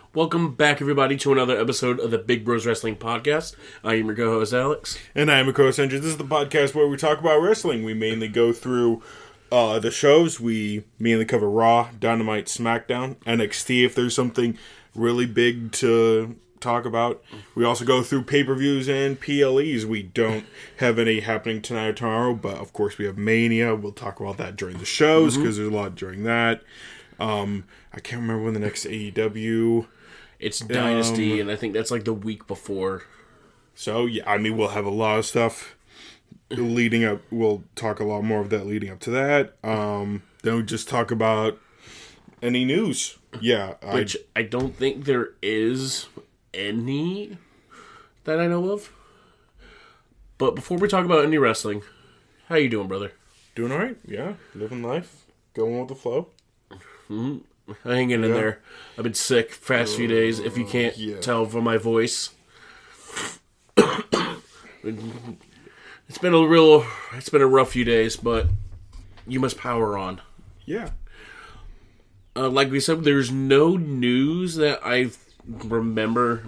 Welcome back, everybody, to another episode of the Big Bros Wrestling Podcast. I am your co-host, Alex. And I am a co-host, Andrew. This is the podcast where we talk about wrestling. We mainly go through the shows. We mainly cover Raw, Dynamite, SmackDown, NXT if there's something really big to talk about. We also go through pay-per-views and PLEs. We don't have any happening tonight or tomorrow, but of course we have Mania. We'll talk about that during the shows because there's a lot during that. I can't remember when the next AEW... It's Dynasty, and I think that's like the week before. So, yeah, I mean, we'll have a lot of stuff leading up. We'll talk a lot more of that leading up to that. Then we'll just talk about any news. Yeah. Which I don't think there is any that I know of. But before we talk about any wrestling, how you doing, brother? Doing all right. Yeah. Living life. Going with the flow. Mm-hmm. Hanging in there. I've been sick the past few days, if you can't tell from my voice. It's been a rough few days, but you must power on. Yeah. Like we said, there's no news that I remember.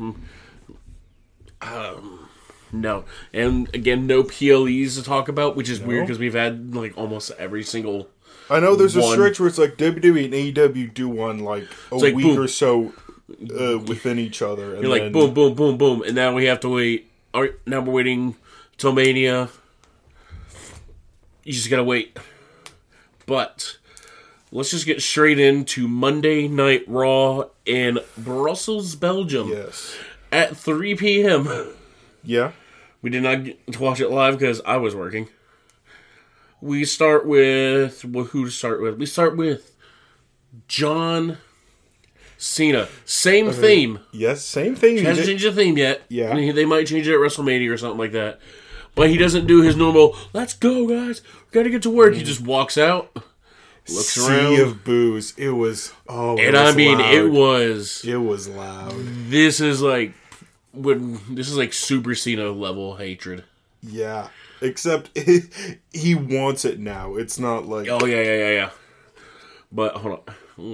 No. And again, no PLEs to talk about, which is weird because we've had like almost every single... I know there's a stretch where it's like WWE and AEW do one like a week boom. Or so within each other. And you're like boom, boom, boom, boom. And now we have to wait. All right, now we're waiting till Mania. You just gotta wait. But let's just get straight into Monday Night Raw in Brussels, Belgium. Yes. At 3 p.m. Yeah. We did not get to watch it live because I was working. We start with... Well, who to start with? We start with John Cena. Same theme. Yes, same theme. He hasn't changed the theme yet. Yeah. They might change it at WrestleMania or something like that. But he doesn't do his normal, let's go, guys. We gotta get to work. He just walks out, looks around. Sea of booze. It was... Oh, and I mean, loud. it was... It was loud. This is like Super Cena level hatred. Yeah. Except he wants it now. It's not like... Oh, yeah. But, hold on.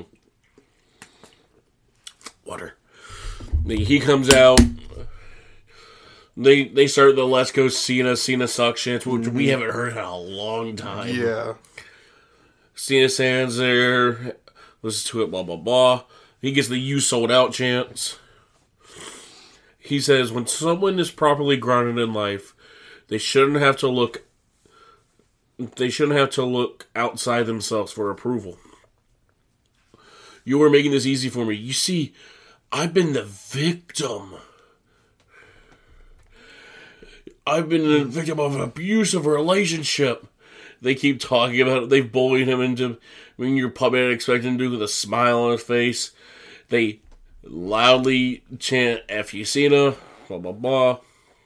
Water. He comes out. They start the Let's Go Cena sucks chants, which we haven't heard in a long time. Yeah. Cena stands there, listens to it, blah, blah, blah. He gets the "You Sold Out" chants. He says, when someone is properly grounded in life, they shouldn't have to look outside themselves for approval. You are making this easy for me. You see, I've been the victim. I've been the victim of an abusive relationship. They keep talking about it. They've bullied him into being your puppet, expecting him to do with a smile on his face. They loudly chant F you Cena, blah, blah, blah.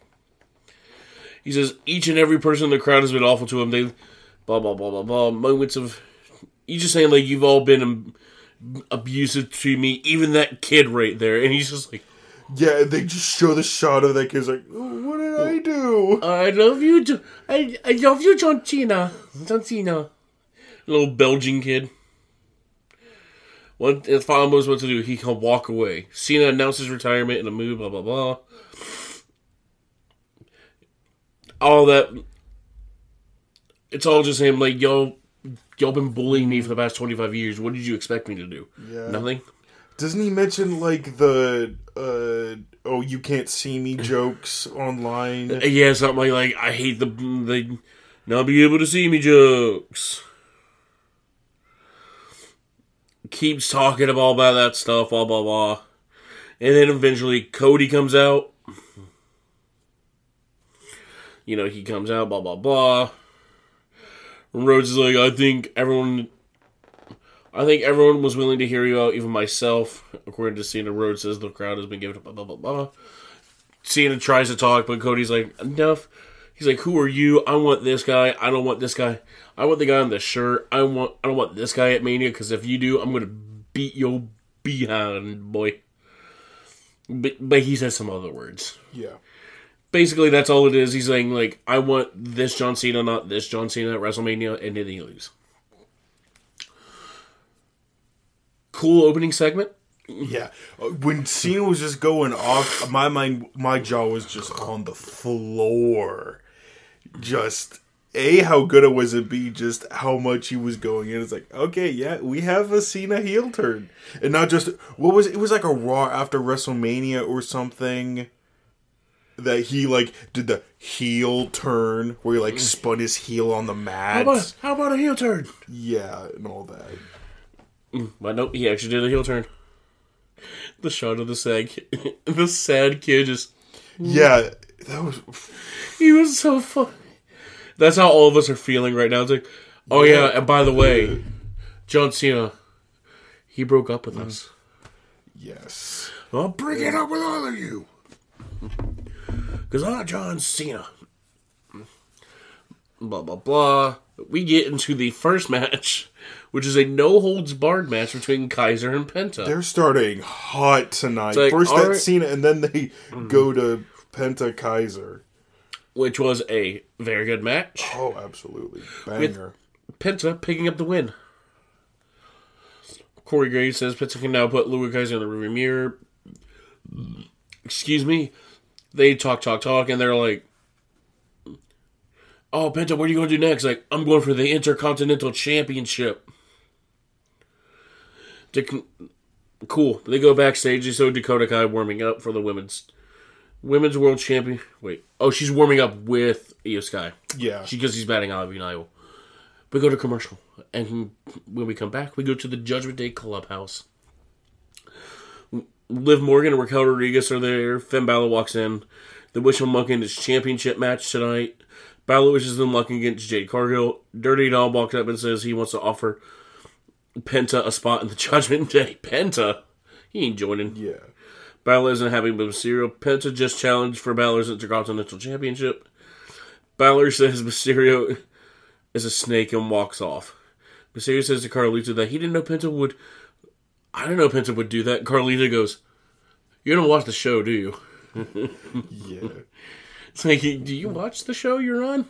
He says, each and every person in the crowd has been awful to him. They, blah, blah, blah, blah, blah. Moments of... He's just saying, like, you've all been abusive to me. Even that kid right there. And he's just like... Yeah, they just show the shot of that kid's like, oh, what did I do? I love you, I love you, John Cena. John Cena. Little Belgian kid. If Father knows what to do, he can walk away. Cena announces retirement in a move, blah, blah, blah. All that, it's all just him, like, y'all been bullying me for the past 25 years. What did you expect me to do? Yeah. Nothing? Doesn't he mention, like, the, oh, you can't see me jokes online? Yeah, something like I hate the not be able to see me jokes. Keeps talking about that stuff, blah, blah, blah. And then eventually Cody comes out. You know, he comes out, blah, blah, blah. Rhodes is like, I think everyone was willing to hear you out, even myself. According to Cena, Rhodes says the crowd has been given up, blah, blah, blah, blah. Cena tries to talk, but Cody's like, enough. He's like, who are you? I want this guy. I don't want this guy. I want the guy on the shirt. I don't want this guy at Mania, because if you do, I'm going to beat your behind, boy. But he says some other words. Yeah. Basically, that's all it is. He's saying, like, I want this John Cena, not this John Cena at WrestleMania, and then he leaves. Cool opening segment. Yeah, when Cena was just going off, my jaw was just on the floor. Just how good it was, and B, just how much he was going in. It's like, okay, yeah, we have a Cena heel turn, and not just what was it? Was like a Raw after WrestleMania or something that he like did the heel turn where he like spun his heel on the mat. How about a heel turn? Yeah, and all that. But nope, he actually did a heel turn. The shot of the sad kid just... Yeah, that was... He was so funny. That's how all of us are feeling right now. It's like, oh yeah, and by the way, John Cena, he broke up with us. Yes. I'll break it up with all of you. Because I'm John Cena. Blah, blah, blah. We get into the first match, which is a no-holds-barred match between Kaiser and Penta. They're starting hot tonight. Like, first that Cena, and then they go to Penta Kaiser. Which was a very good match. Oh, absolutely. Banger. With Penta picking up the win. Corey Graves says Penta can now put Louis Kaiser in the rearview mirror. Excuse me. They talk, and they're like, oh, Penta, what are you going to do next? Like, I'm going for the Intercontinental Championship. Cool. They go backstage. They show Dakota Kai warming up for the women's world champion. Wait. Oh, she's warming up with Io Sky. Yeah. Because he's batting Ivy Nile. We go to commercial. And when we come back, we go to the Judgment Day Clubhouse. Liv Morgan and Raquel Rodriguez are there. Finn Balor walks in. They wish him luck in his championship match tonight. Balor wishes them luck against Jade Cargill. Dirty Dog walks up and says he wants to offer Penta a spot in the Judgment Day. Penta? He ain't joining. Yeah. Balor isn't happy with Mysterio. Penta just challenged for Balor's Intercontinental Championship. Balor says Mysterio is a snake and walks off. Mysterio says to Carlito that he didn't know Penta would... I didn't know Penta would do that. Carlito goes, you don't watch the show, do you? Yeah. It's like, do you watch the show you're on?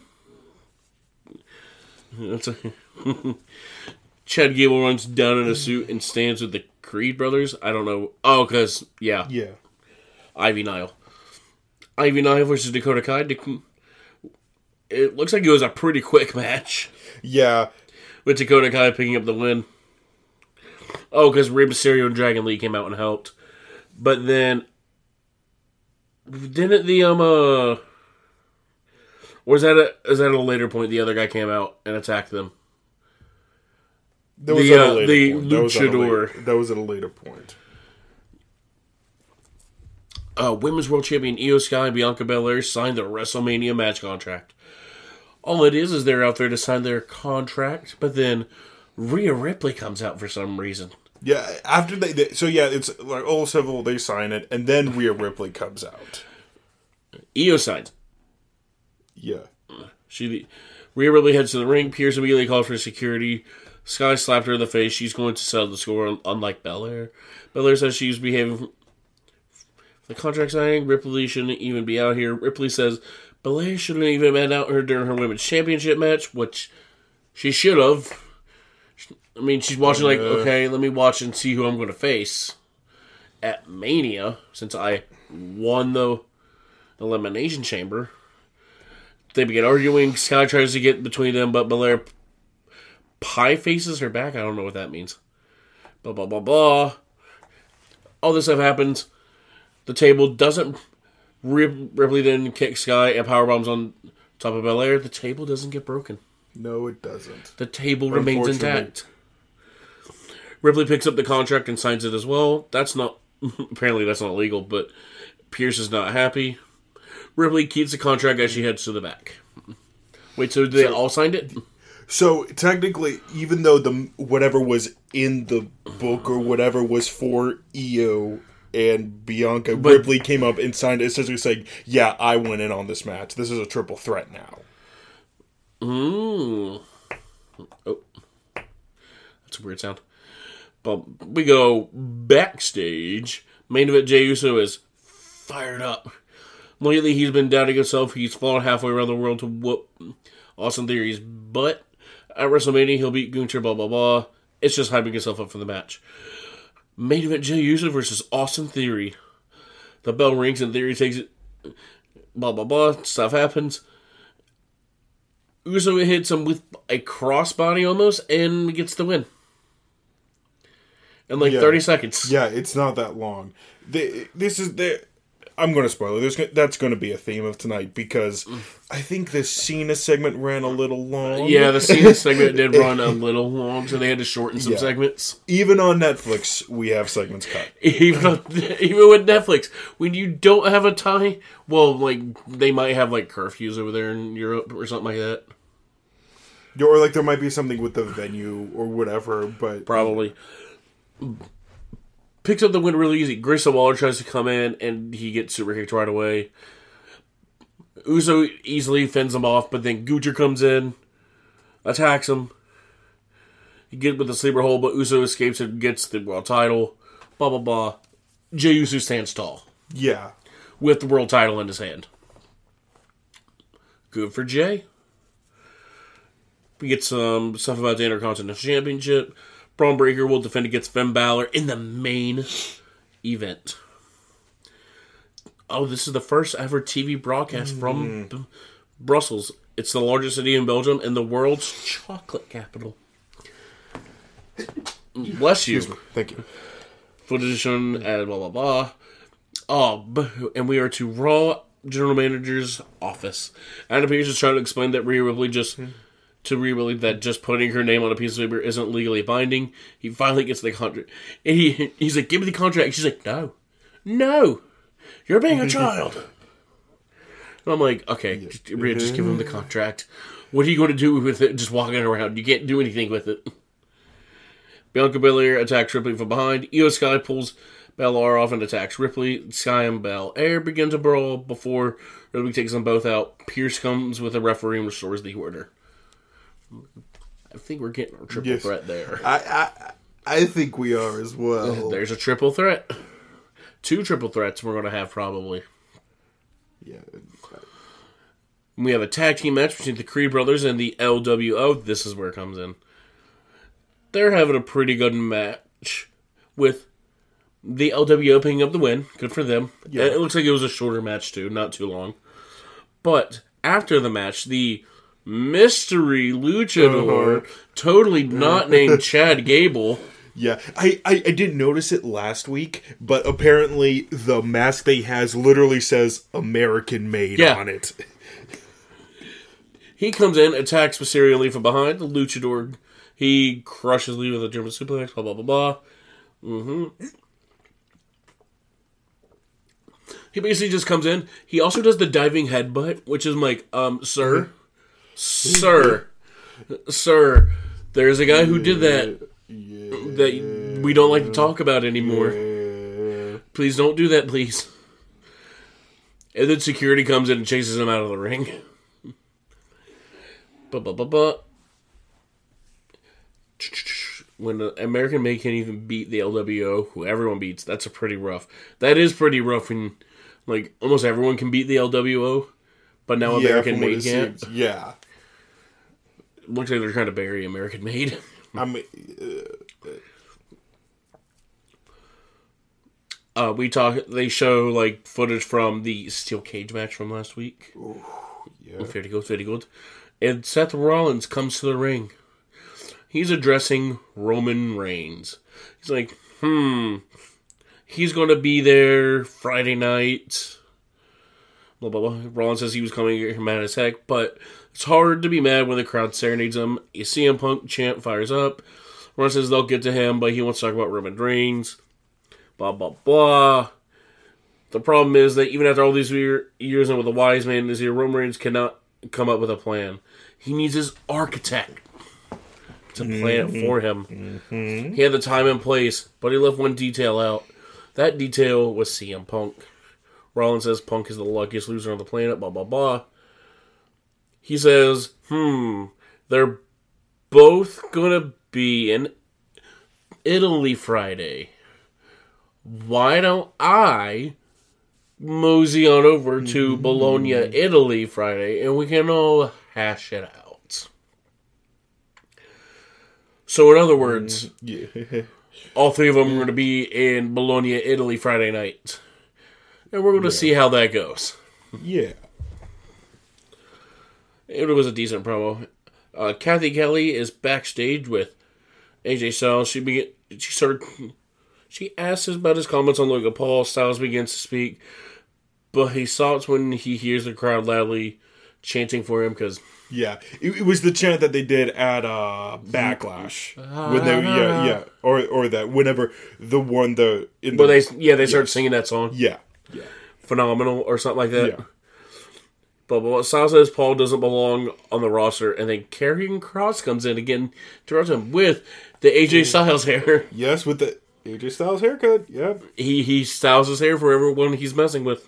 Chad Gable runs down in a suit and stands with the Creed brothers. I don't know. Oh, because, yeah. Yeah. Ivy Nile. Ivy Nile versus Dakota Kai. It looks like it was a pretty quick match. Yeah. With Dakota Kai picking up the win. Oh, because Rey Mysterio and Dragon Lee came out and helped. But then... Didn't the, or is that at a later point the other guy came out and attacked them? That was the luchador. That was at a later point. Women's World Champion Io Sky and Bianca Belair signed the WrestleMania match contract. All it is they're out there to sign their contract, but then Rhea Ripley comes out for some reason. Yeah, after it's like all civil, they sign it, and then Rhea Ripley comes out. Io signs. Yeah. Rhea Ripley heads to the ring. Pierce immediately calls for security. Sky slapped her in the face. She's going to settle the score, unlike Belair. Belair says she's behaving... The contract signing, Ripley shouldn't even be out here. Ripley says Belair shouldn't even been out here during her women's championship match, which she should have. I mean, she's watching like, okay, let me watch and see who I'm going to face at Mania, since I won the Elimination Chamber. They begin arguing. Sky tries to get between them, but Belair pie faces her back. I don't know what that means. Blah, blah, blah, blah. All this stuff happens. The table doesn't... Ripley then kicks Sky and powerbombs on top of Belair. The table doesn't get broken. No, it doesn't. The table remains intact. Ripley picks up the contract and signs it as well. That's not... Apparently that's not legal, but Pierce is not happy. Ripley keeps the contract as she heads to the back. Wait, so they all signed it? So, technically, even though whatever was in the book or whatever was for Io and Bianca, Ripley came up and signed it, essentially saying, yeah, I went in on this match. This is a triple threat now. Oh. That's a weird sound. But we go backstage. Main event, Jey Uso is fired up. Lately, he's been doubting himself. He's fallen halfway around the world to whoop Austin Theory's butt. At WrestleMania, he'll beat Gunther, blah, blah, blah. It's just hyping himself up for the match. Main event Jey Uso versus Austin Theory. The bell rings and Theory takes it. Blah, blah, blah. Stuff happens. Uso hits him with a crossbody almost and gets the win. In 30 seconds. Yeah, it's not that long. I'm going to spoil it. That's going to be a theme of tonight because I think the Cena segment ran a little long. Yeah, the Cena segment did run a little long, so they had to shorten some segments. Even on Netflix, we have segments cut. Even with Netflix, when you don't have a tie, well, they might have curfews over there in Europe or something like that. Or there might be something with the venue or whatever, but probably. Picks up the win really easy. Grayson Waller tries to come in, and he gets super kicked right away. Uso easily fends him off, but then Gunther comes in, attacks him. He gets with the sleeper hold, but Uso escapes and gets the world title. Blah, blah, blah. Jey Uso stands tall. Yeah. With the world title in his hand. Good for Jey. We get some stuff about the Intercontinental Championship. Braun Breaker will defend against Finn Balor in the main event. Oh, this is the first ever TV broadcast from Brussels. It's the largest city in Belgium and the world's chocolate capital. Bless you. Thank you. Footage shown at blah, blah, blah. Oh, and we are to Raw General Manager's office. Adam Pearce is trying to explain that Rhea Ripley that just putting her name on a piece of paper isn't legally binding. He finally gets the contract. And he's like, give me the contract. She's like, no. You're being a child. And I'm like, okay, Rhea, just give him the contract. What are you going to do with it just walking around? You can't do anything with it. Bianca Belair attacks Ripley from behind. Io Sky pulls Belair off and attacks Ripley. Sky and Belair begin to brawl before Ripley takes them both out. Pierce comes with a referee and restores the order. I think we're getting a triple threat there. I think we are as well. There's a triple threat. 2 triple threats we're going to have probably. Yeah. We have a tag team match between the Creed brothers and the LWO. This is where it comes in. They're having a pretty good match with the LWO picking up the win. Good for them. Yeah. It looks like it was a shorter match too, not too long. But after the match, the mystery luchador, totally not named Chad Gable. Yeah, I didn't notice it last week, but apparently the mask that he has literally says American Made on it. He comes in, attacks Mysterio and Lee from behind. The luchador, he crushes Lee with a German suplex, blah, blah, blah, blah. He basically just comes in. He also does the diving headbutt, which is like, sir, there's a guy who did that we don't like to talk about anymore. Please don't do that, please. And then security comes in and chases him out of the ring. When the American Made can't even beat the LWO, who everyone beats, that's a pretty rough. That is pretty rough when, almost everyone can beat the LWO, but now American Made can't. Yeah. Looks like they're trying to bury American Made. I mean, they show footage from the steel cage match from last week. Ooh, yeah. Very good. And Seth Rollins comes to the ring. He's addressing Roman Reigns. He's like, he's going to be there Friday night. Blah, blah, blah. Rollins says he was coming mad as heck, but it's hard to be mad when the crowd serenades him. A CM Punk chant fires up. Rollins says they'll get to him, but he wants to talk about Roman Reigns. Blah, blah, blah. The problem is that even after all these years and with a wise man in his ear, Roman Reigns cannot come up with a plan. He needs his architect to plan it for him. He had the time and place, but he left one detail out. That detail was CM Punk. Rollins says Punk is the luckiest loser on the planet, blah, blah, blah. He says, they're both gonna be in Italy Friday. Why don't I mosey on over to Bologna, Italy Friday, and we can all hash it out? So in other words, All three of them are going to be in Bologna, Italy, Friday night. And we're going to see how that goes. Yeah. It was a decent promo. Kathy Kelly is backstage with AJ Styles. She asks about his comments on Logan Paul. Styles begins to speak, but he stops when he hears the crowd loudly chanting for him because... Yeah, it was the chant that they did at Backlash when they or that whenever they started singing that song. Yeah. Phenomenal or something like that. Yeah. But what Styles says Paul doesn't belong on the roster, and then Karrion Kross comes in again to interrupt him with the AJ Styles hair. Yes, with the AJ Styles haircut. Yeah, he styles his hair for everyone he's messing with.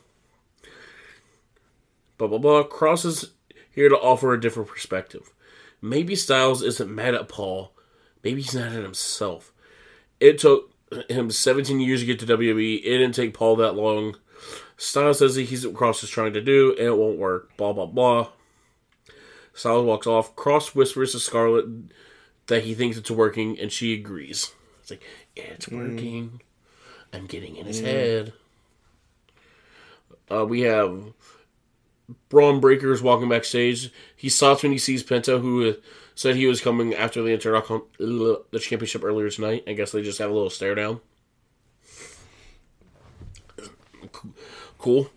Kross is here to offer a different perspective. Maybe Styles isn't mad at Paul. Maybe he's mad at himself. It took him 17 years to get to WWE. It didn't take Paul that long. Styles says he's what Kross is trying to do, and it won't work. Blah, blah, blah. Styles walks off. Kross whispers to Scarlett that he thinks it's working, and she agrees. It's like, it's working. I'm getting in his head. We have Braun Breaker's walking backstage. He stops when he sees Penta, who said he was coming after the championship earlier tonight. I guess they just have a little stare down. Cool.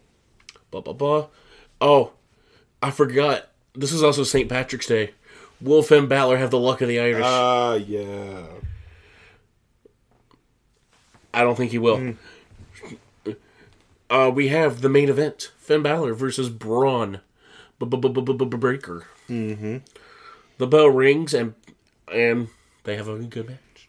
Oh, I forgot. This is also St. Patrick's Day. Will Finn Balor have the luck of the Irish? Yeah. I don't think he will. We have the main event. Finn Balor versus Braun Breaker. Mm-hmm. The bell rings, and they have a good match.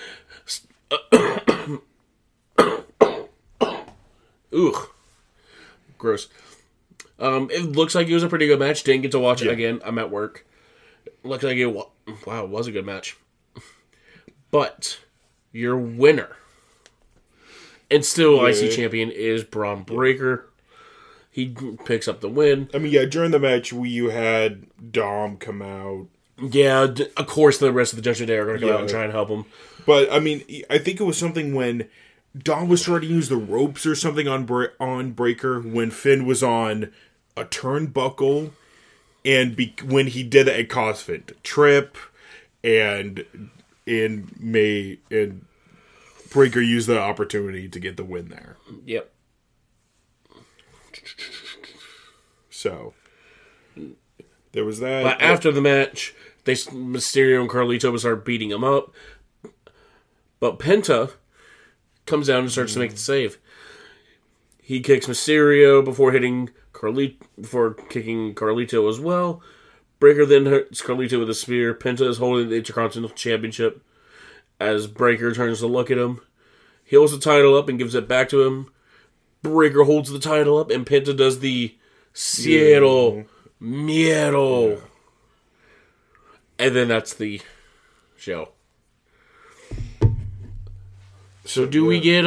Ugh. Gross. It looks like it was a pretty good match. Didn't get to watch it again. I'm at work. Looks like it was a good match. But your winner and still IC champion is Braun Breaker. He picks up the win. I mean, during the match, you had Dom come out. Yeah, of course the rest of the Judgment Day are going to come out and try and help him. But, I mean, I think it was something when Dom was trying to use the ropes or something on Breaker when Finn was on a turnbuckle. And when he did it, it caused Finn to trip. And Breaker used the opportunity to get the win there. Yep. So, there was that. But after the match, Mysterio and Carlito would start beating him up. But Penta comes down and starts to make the save. He kicks Mysterio before kicking Carlito as well. Breaker then hits Carlito with a spear. Penta is holding the Intercontinental Championship as Breaker turns to look at him. He holds the title up and gives it back to him. Breaker holds the title up, and Penta does the Cielo Miedo. Yeah. And then that's the show. So do we get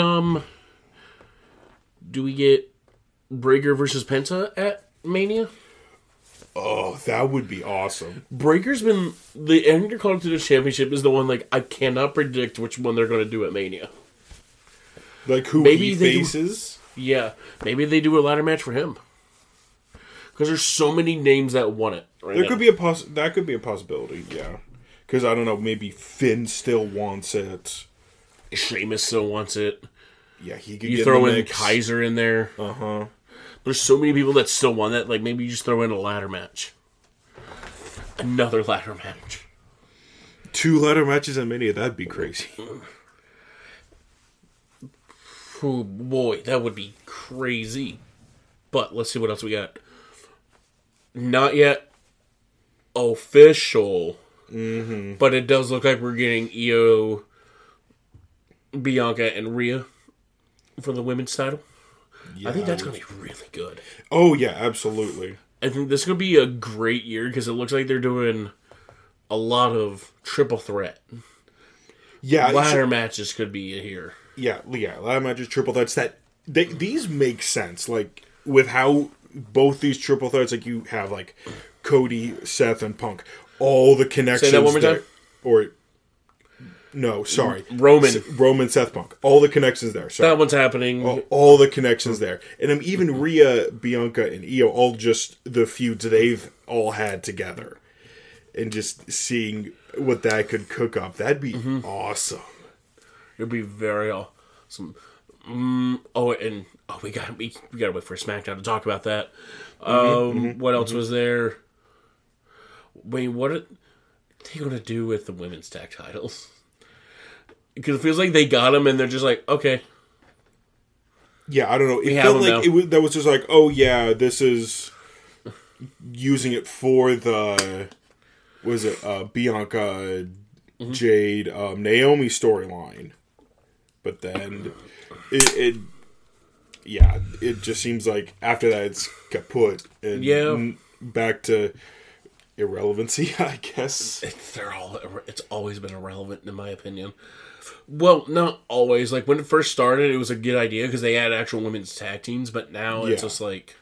Breaker versus Penta at Mania? Oh, that would be awesome. Breaker's been the Intercontinental Championship is the one I cannot predict which one they're going to do at Mania. Like who he faces? Yeah, maybe they do a ladder match for him. Because there's so many names that want it. That could be a possibility. Yeah, because I don't know. Maybe Finn still wants it. Sheamus still wants it. Yeah, he could. You throw in Kaiser in there. Uh-huh. There's so many people that still want that. Like maybe you just throw in a ladder match. Another ladder match. 2 ladder matches at Mania. That'd be crazy. Oh boy, that would be crazy. But let's see what else we got. Not yet official. Mm-hmm. But it does look like we're getting Io, Bianca, and Rhea for the women's title. Yeah, I think that's going to be really good. Oh, yeah, absolutely. I think this is going to be a great year because it looks like they're doing a lot of triple threat. Yeah, ladder matches could be here. Yeah, ladder matches, triple threats. These make sense. Like, with how both these triple threats, like, you have, like, Cody, Seth, and Punk. All the connections. Say that one more time? No, sorry. Roman. Seth Punk. All the connections there. Sorry. That one's happening. All the connections there. And even Rhea, Bianca, and Io, all just the feuds they've all had together. And just seeing what that could cook up. That'd be awesome. It'd be very awesome. We gotta wait for SmackDown to talk about that. What else was there? Wait, what are they going to do with the women's tag titles? Because it feels like they got them and they're just like, okay. Yeah, I don't know. It felt like that was just like, oh yeah, this is using it for the, Bianca, Jade, Naomi storyline. But then it just seems like after that it's kaput and back to irrelevancy, I guess. It's always been irrelevant in my opinion. Well, not always. Like when it first started, it was a good idea because they had actual women's tag teams. But now it's just like,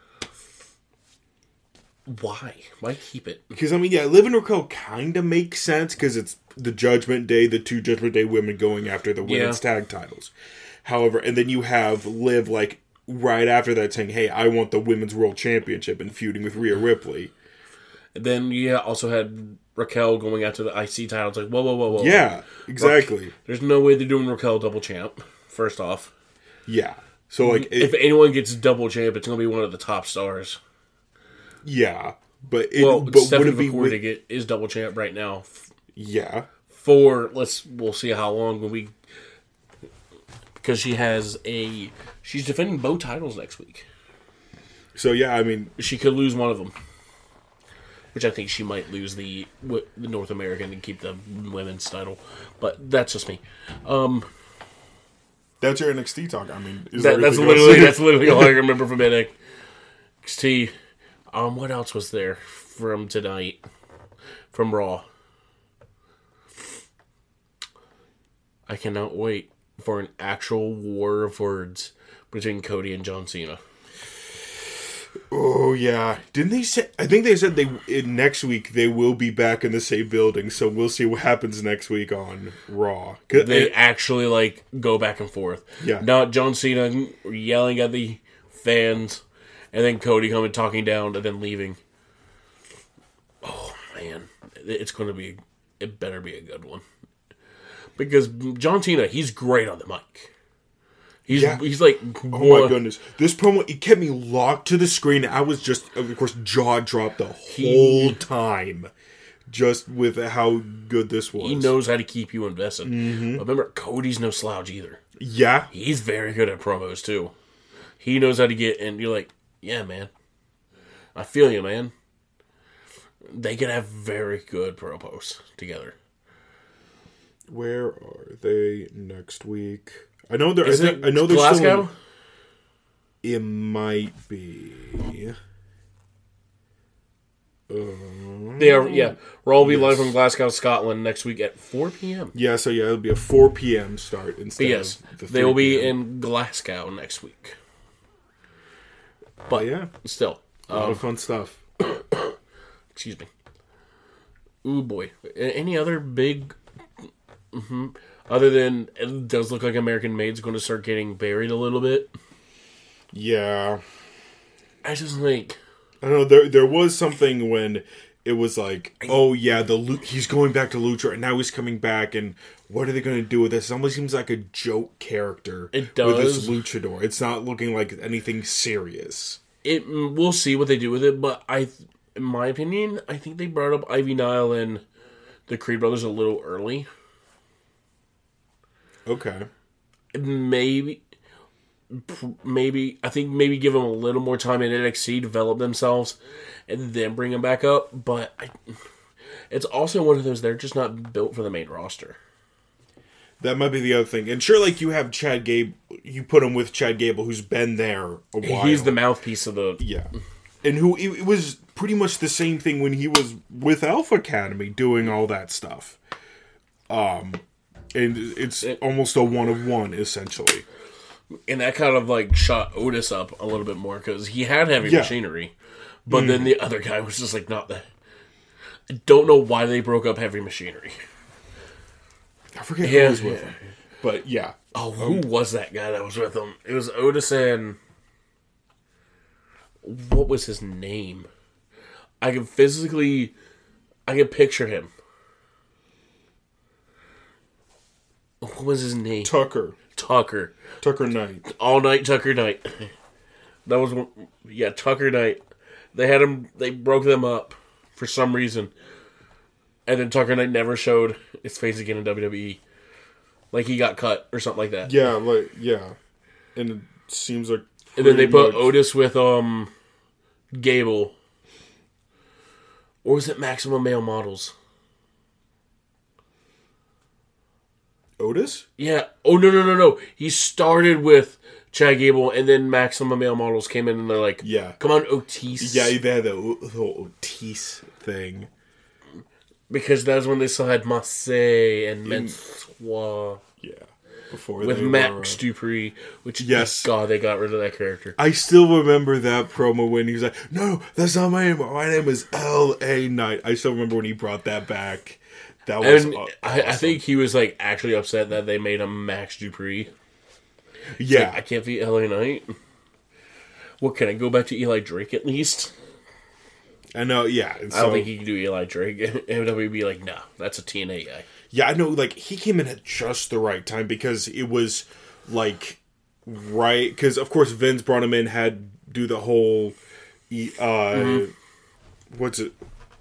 why? Why keep it? Because Liv and Raquel kind of makes sense because it's the Judgment Day, the two Judgment Day women going after the women's tag titles. However, and then you have Liv like right after that saying, "Hey, I want the women's world championship," and feuding with Rhea Ripley. And then you also had Raquel going after the IC title. It's like, whoa. Yeah, exactly. There's no way they're doing Raquel double champ, first off. Yeah. So, like... if anyone gets double champ, it's going to be one of the top stars. Yeah. But Stephanie McCoy is double champ right now. Yeah. We'll see how long because she's defending both titles next week. So, yeah, I mean... She could lose one of them. Which I think she might lose the North American and keep the women's title. But that's just me. That's your NXT talk. I mean, that's literally all I remember from NXT. What else was there from tonight? From Raw. I cannot wait for an actual war of words between Cody and John Cena. Oh, yeah. Didn't they say... I think they said next week they will be back in the same building, so we'll see what happens next week on Raw. They actually, go back and forth. Yeah. Not John Cena yelling at the fans, and then Cody coming talking down, and then leaving. Oh, man. It's going to be... It better be a good one. Because John Cena, he's great on the mic. He's like... Oh my goodness. This promo, it kept me locked to the screen. I was just, of course, jaw dropped the whole time. Just with how good this was. He knows how to keep you invested. Mm-hmm. But remember, Cody's no slouch either. Yeah. He's very good at promos, too. He knows how to get... And you're like, yeah, man. I feel you, man. They can have very good promos together. Where are they next week? I know they're. I know they're Glasgow. It might be. They are. Yeah, Raw will be live from Glasgow, Scotland next week at 4 p.m. Yeah, so it'll be a 4 p.m. start instead. Yes, of the 3 they will be in Glasgow next week. But yeah, still, a lot of fun stuff. Excuse me. Ooh boy, any other big? Other than it does look like American Made's going to start getting buried a little bit. Yeah. I just think... I don't know, there was something when it was like, oh yeah, he's going back to Lucha and now he's coming back and what are they going to do with this? It almost seems like a joke character. It does. With this luchador. It's not looking like anything serious. We'll see what they do with it, but in my opinion, I think they brought up Ivy Nile and the Creed brothers a little early. Okay. Maybe I think maybe give them a little more time in NXT, develop themselves, and then bring them back up. But it's also one of those, they're just not built for the main roster. That might be the other thing. And sure, like you have Chad Gable, you put him with Chad Gable, who's been there a while. He's the mouthpiece of the... Yeah. And it was pretty much the same thing when he was with Alpha Academy doing all that stuff. And it's almost a one-of-one, essentially. And that kind of, shot Otis up a little bit more, because he had heavy machinery. But then the other guy was just, not that. I don't know why they broke up heavy machinery. I forget who was with him. But yeah. Oh, who was that guy that was with him? It was Otis and... What was his name? I can picture him. What was his name? Tucker Knight. All Night Tucker Knight. That was one, yeah, Tucker Knight. They broke them up for some reason. And then Tucker Knight never showed his face again in WWE. Like he got cut or something like that. Yeah, and it seems like. And then they put Otis with Gable. Or was it Maximum Male Models? Otis? Yeah. Oh no. He started with Chad Gable, and then Maximum Male Models came in, and they're like, "Yeah, come on, Otis." Yeah, they had the whole Otis thing. Because that's when they still had Marseille and Mansois. Yeah. Before with Max Dupree, which, yes. God, they got rid of that character. I still remember that promo when he was like, "No, that's not my name. My name is L.A. Knight." I still remember when he brought that back. That was awesome. I think he was like actually upset that they made him Max Dupree. Yeah. Like, I can't be L.A. Knight. What, can I go back to Eli Drake at least? I know, yeah. I don't think he can do Eli Drake. MW would be like, no, that's a TNA guy. Yeah, I know, like, he came in at just the right time because it was, like, right... Because, of course, Vince brought him in, had do the whole... What's it?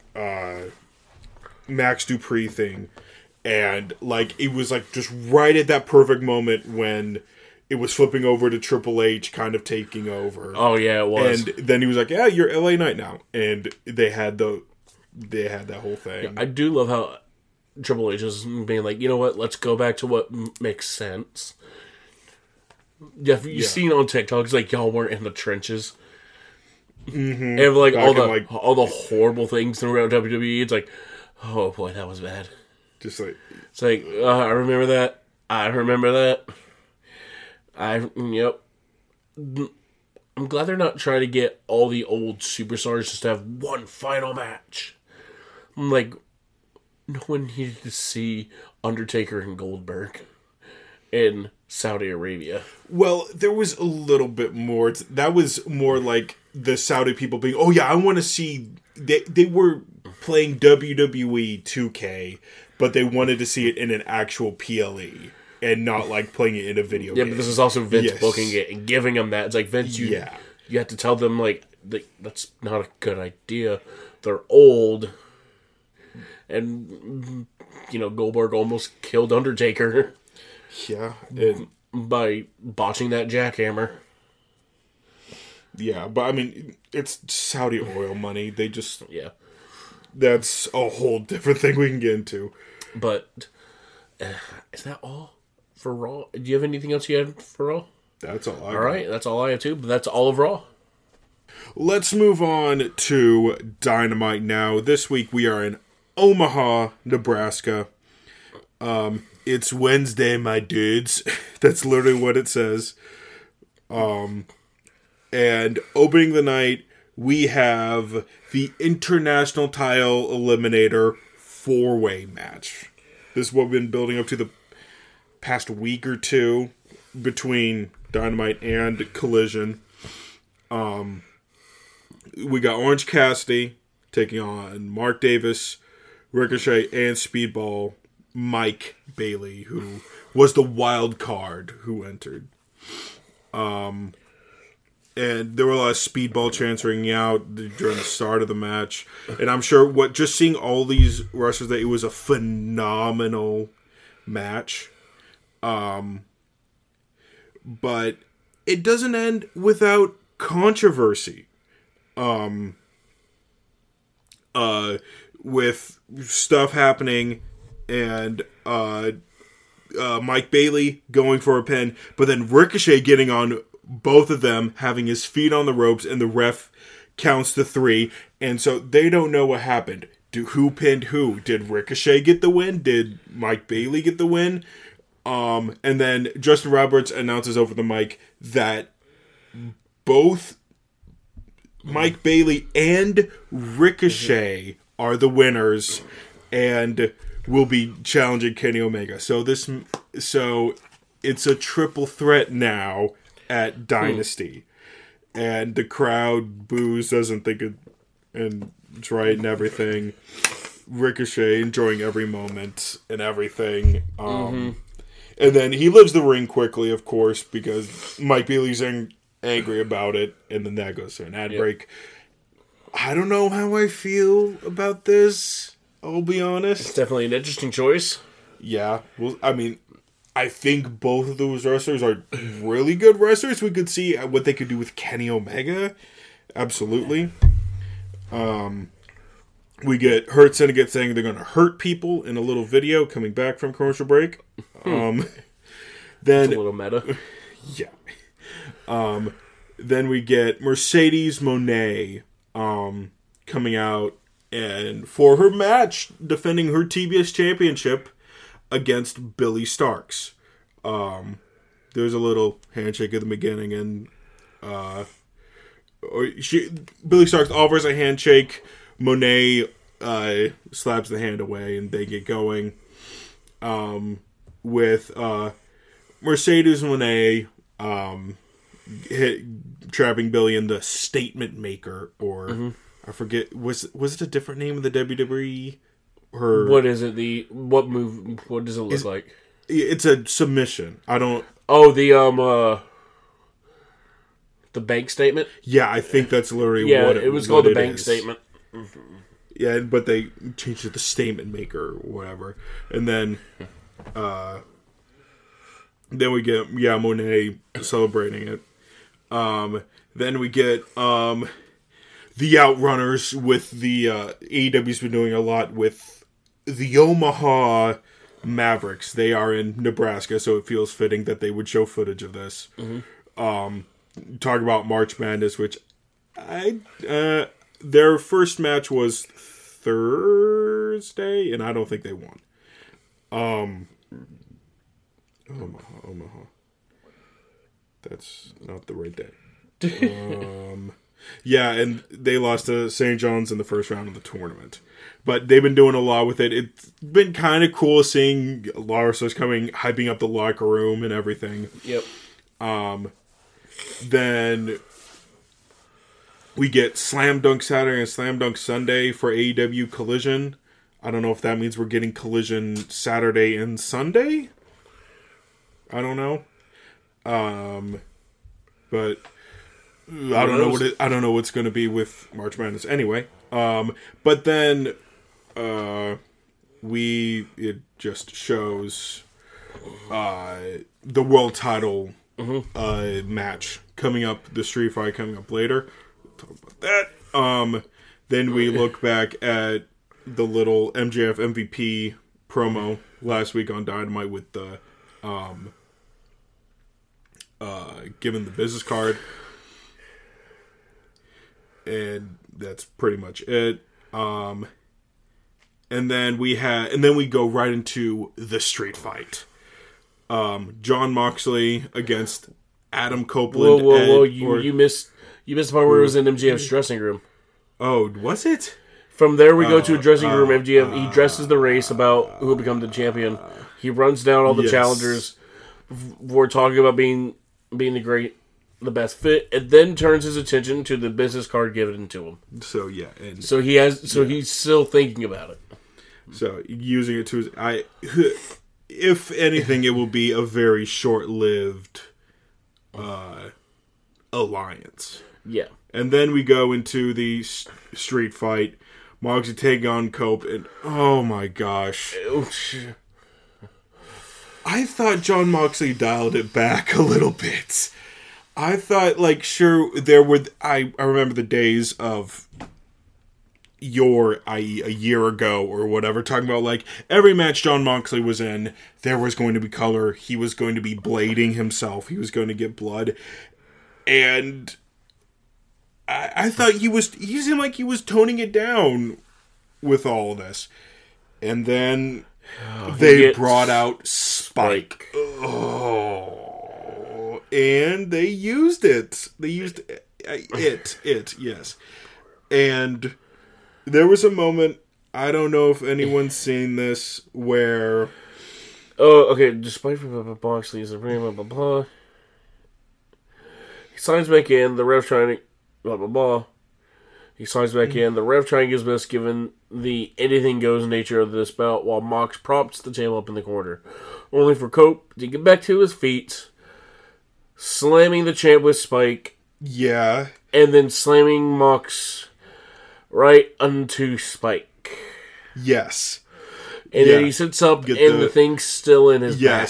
Max Dupree thing. And, like, it was, like, just right at that perfect moment when it was flipping over to Triple H kind of taking over. Oh, yeah, it was. And then he was like, yeah, you're LA Knight now. And they had that whole thing. Yeah, I do love how Triple H is being like, you know what, let's go back to what makes sense. Yeah, you've seen on TikTok, it's like y'all weren't in the trenches. Mm-hmm. And like all the horrible things throughout WWE, it's like, oh boy, that was bad. Just like... It's like, I remember that. Yep. I'm glad they're not trying to get all the old superstars just to have one final match. I'm like, no one needed to see Undertaker and Goldberg in Saudi Arabia. Well, there was a little bit more. That was more like the Saudi people being, oh yeah, I want to see... They were playing WWE 2K, but they wanted to see it in an actual PLE. And not like playing it in a video game. Yeah, but this is also Vince booking it and giving them that. It's like, Vince, you have to tell them, like, that's not a good idea. They're old. And, Goldberg almost killed Undertaker. Yeah. By botching that jackhammer. Yeah, but I mean, it's Saudi oil money. They just... Yeah. That's a whole different thing we can get into. But, is that all? For Raw? Do you have anything else you had for Raw? That's all I got. Alright, that's all I have too, but that's all of Raw. Let's move on to Dynamite now. This week we are in Omaha, Nebraska. It's Wednesday, my dudes. That's literally what it says. And opening the night, we have the International Title Eliminator 4-way match. This is what we've been building up to the past week or two between Dynamite and Collision. We got Orange Cassidy taking on Mark Davis, Ricochet, and Speedball Mike Bailey, who was the wild card who entered. And there were a lot of Speedball chants ringing out during the start of the match. And I'm sure just seeing all these wrestlers, that it was a phenomenal match. But it doesn't end without controversy. With stuff happening and Mike Bailey going for a pin, but then Ricochet getting on both of them, having his feet on the ropes, and the ref counts to 3, and so they don't know what happened. Who pinned who? Did Ricochet get the win? Did Mike Bailey get the win? And then Justin Roberts announces over the mic that both Mike Bailey and Ricochet are the winners, and will be challenging Kenny Omega. So it's a triple threat now at Dynasty. And the crowd boos, doesn't think it's right and everything. Ricochet enjoying every moment and everything. And then he leaves the ring quickly, of course, because Mike Bailey's angry about it. And then that goes to an ad break. I don't know how I feel about this, I'll be honest. It's definitely an interesting choice. Yeah. Well, I mean, I think both of those wrestlers are really good wrestlers. We could see what they could do with Kenny Omega. Absolutely. We get Hurt Syndicate saying they're going to hurt people in a little video coming back from commercial break. Then it's a little meta. Yeah. Then we get Mercedes Moné coming out and for her match defending her TBS championship against Billy Starks. There's a little handshake at the beginning, and Billy Starks offers a handshake. Monet slaps the hand away, and they get going. With Mercedes Moné trapping Billy in the Statement Maker, or I forget, was it a different name of the WWE? What is it? What move? What does it look like? It's a submission. I don't. Oh, the bank statement. Yeah, I think that's literally what it was called the bank statement. Yeah, but they changed it to Statement Maker or whatever, and then we get Monet celebrating it. Then we get the Outrunners with the AEW's been doing a lot with the Omaha Mavericks. They are in Nebraska, so it feels fitting that they would show footage of this. Talk about March Madness, which their first match was Thursday, and I don't think they won. Omaha. That's not the right day. Yeah, and they lost to St. John's in the first round of the tournament. But they've been doing a lot with it. It's been kind of cool seeing Larsos coming, hyping up the locker room and everything. Yep. Then we get Slam Dunk Saturday and Slam Dunk Sunday for AEW Collision. I don't know if that means we're getting Collision Saturday and Sunday. I don't know. But I don't know I don't know what's going to be with March Madness anyway. But then it just shows the world title match coming up, the street fight coming up later. We'll talk about that. Then we look back at the little MJF MVP promo last week on Dynamite with the giving the business card. And that's pretty much it. And then we go right into the street fight. Jon Moxley against Adam Copeland. Whoa! You missed the part where it was in MJF's dressing room. Oh, was it? From there, we go to a dressing room. MJF he dresses the race about who will become the champion. He runs down all the challengers. We're talking about being the best fit, and then turns his attention to the business card given to him. So yeah, he's still thinking about it. So using it to if anything, it will be a very short-lived alliance. Yeah, and then we go into the street fight. Moxley taking on Cope, and oh my gosh. I thought Jon Moxley dialed it back a little bit. I thought, sure, I remember the days of i.e. a year ago or whatever, talking about, every match Jon Moxley was in, there was going to be color, he was going to be blading himself, he was going to get blood, and I thought he seemed like he was toning it down with all of this. And then they brought out Spike. Oh, and they used it. They used it, yes. And there was a moment I don't know if anyone's seen this where... Oh, okay. Despite Moxley is a blah blah blah. He signs back in. The ref trying to blah blah blah. He signs back in. The ref trying his best given the anything goes nature of this bout, while Mox props the champ up in the corner, only for Cope to get back to his feet, slamming the champ with Spike. Yeah. And then slamming Mox right onto Spike. Yes. And then he sits up, the thing's still in his back.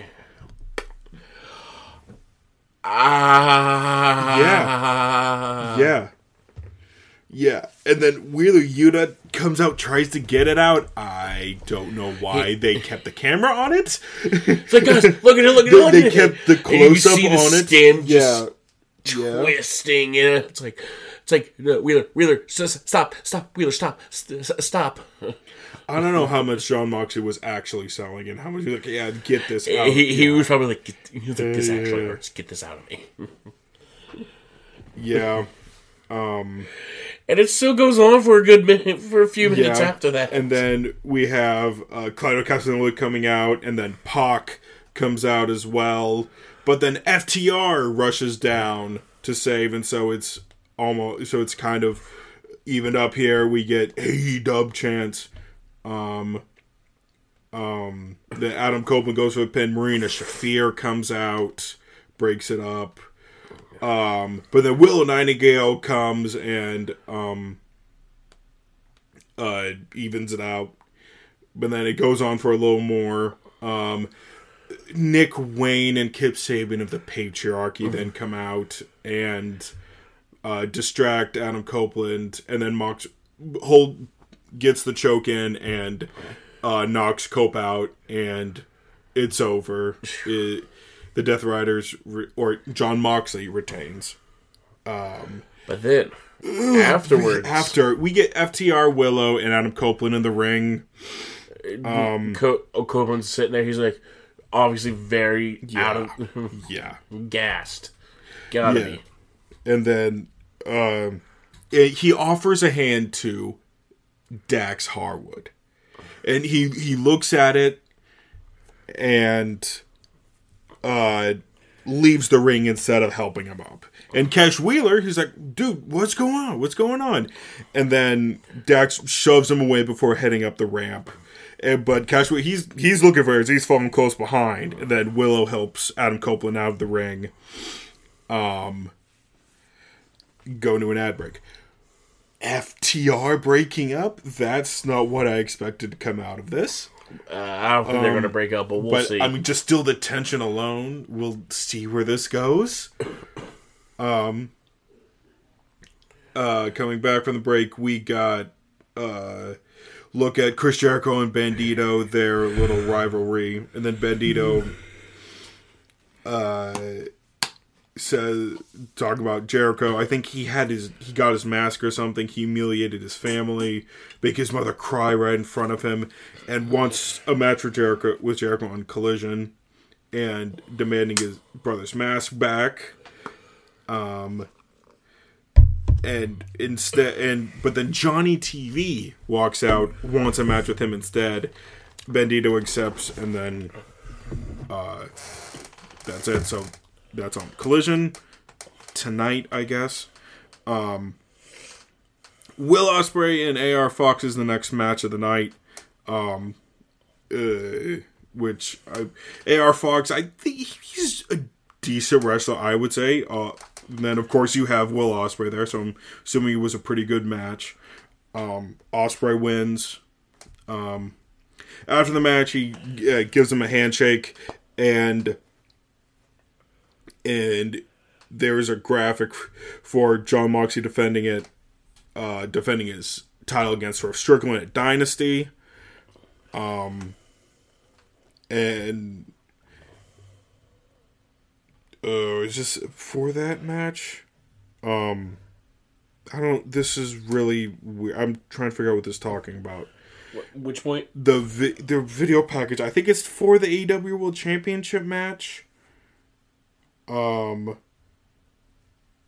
Yeah. And then Wheeler Yuta comes out, tries to get it out. I don't know why they kept the camera on it. It's like, guys, look at it. They kept the close-up on it. Skin just twisting in it. It's like, Wheeler, stop, Wheeler, stop. I don't know how much Jon Moxley was actually selling and how much he was like, get this out. He was probably like, this actually hurts. Get this out of me. Yeah. And it still goes on for a few minutes after that. And then we have Claudio Castagnoli coming out, and then Pac comes out as well. But then FTR rushes down to save, and so it's kind of evened up here. We get A-Dub chants. Then Adam Copeland goes for a pin. Marina Shafir comes out, breaks it up. But then Willow Nightingale comes and evens it out. But then it goes on for a little more. Nick Wayne and Kip Sabian of the Patriarchy then come out and distract Adam Copeland, and then Mox gets the choke in and knocks Cope out, and it's over. The Death Riders, or Jon Moxley, retains. But then, afterwards... After, we get FTR, Willow, and Adam Copeland in the ring. Copeland's sitting there, he's like, obviously very out of... gassed. Gotta be. And then, he offers a hand to Dax Harwood. And he looks at it, and... leaves the ring instead of helping him up. And Cash Wheeler, he's like, dude, what's going on? And then Dax shoves him away before heading up the ramp. But Cash Wheeler, he's looking for it. He's falling close behind. And then Willow helps Adam Copeland out of the ring. Go into an ad break. FTR breaking up? That's not what I expected to come out of this. I don't think they're going to break up, but we'll see. I mean, just still the tension alone, we'll see where this goes. Coming back from the break, we got look at Chris Jericho and Bandito, their little rivalry, and then Bandito talk about Jericho. I think he got his mask or something. He humiliated his family, make his mother cry right in front of him, and wants a match with Jericho on Collision, and demanding his brother's mask back. But then Johnny TV walks out, wants a match with him instead. Bandito accepts, and then that's it. So that's on Collision tonight, I guess. Will Ospreay and AR Fox is the next match of the night. AR Fox, I think he's a decent wrestler, I would say. Then, of course, you have Will Ospreay there, so I'm assuming it was a pretty good match. Ospreay wins. After the match, he gives him a handshake, and there's a graphic for Jon Moxley defending his title against Swerve Strickland at Dynasty. Is this for that match? This is really weird. I'm trying to figure out what this is talking about. Which point? The video package. I think it's for the AEW World Championship match. Or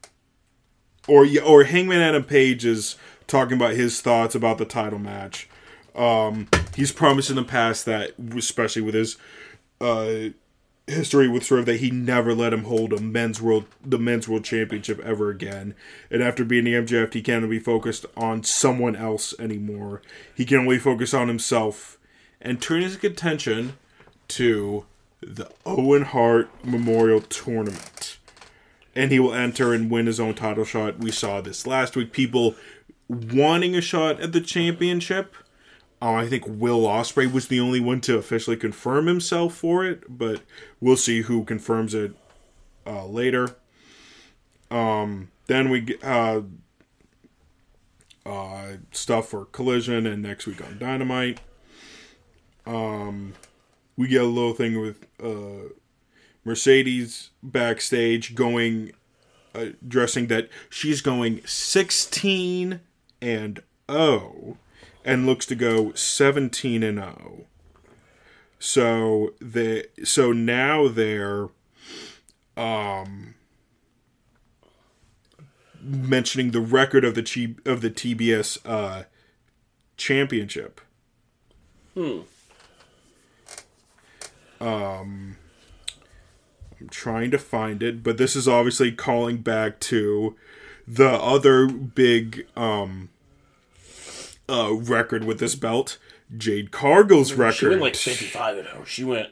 Hangman Adam Page is talking about his thoughts about the title match. He's promised in the past that, especially with his history with Swerve, that he never let him hold the men's world championship ever again. And after beating MJF, he can't be focused on someone else anymore. He can only focus on himself and turn his attention to the Owen Hart Memorial Tournament. And he will enter and win his own title shot. We saw this last week. People wanting a shot at the championship. I think Will Ospreay was the only one to officially confirm himself for it, but we'll see who confirms it later. Then we get stuff for Collision and next week on Dynamite. We get a little thing with Mercedes backstage addressing that she's going 16-0 and looks to go 17-0. So now they're mentioning the record of the TBS championship. I'm trying to find it, but this is obviously calling back to the other big record with this belt, Jade Cargill's record. She went like 55-0. She went.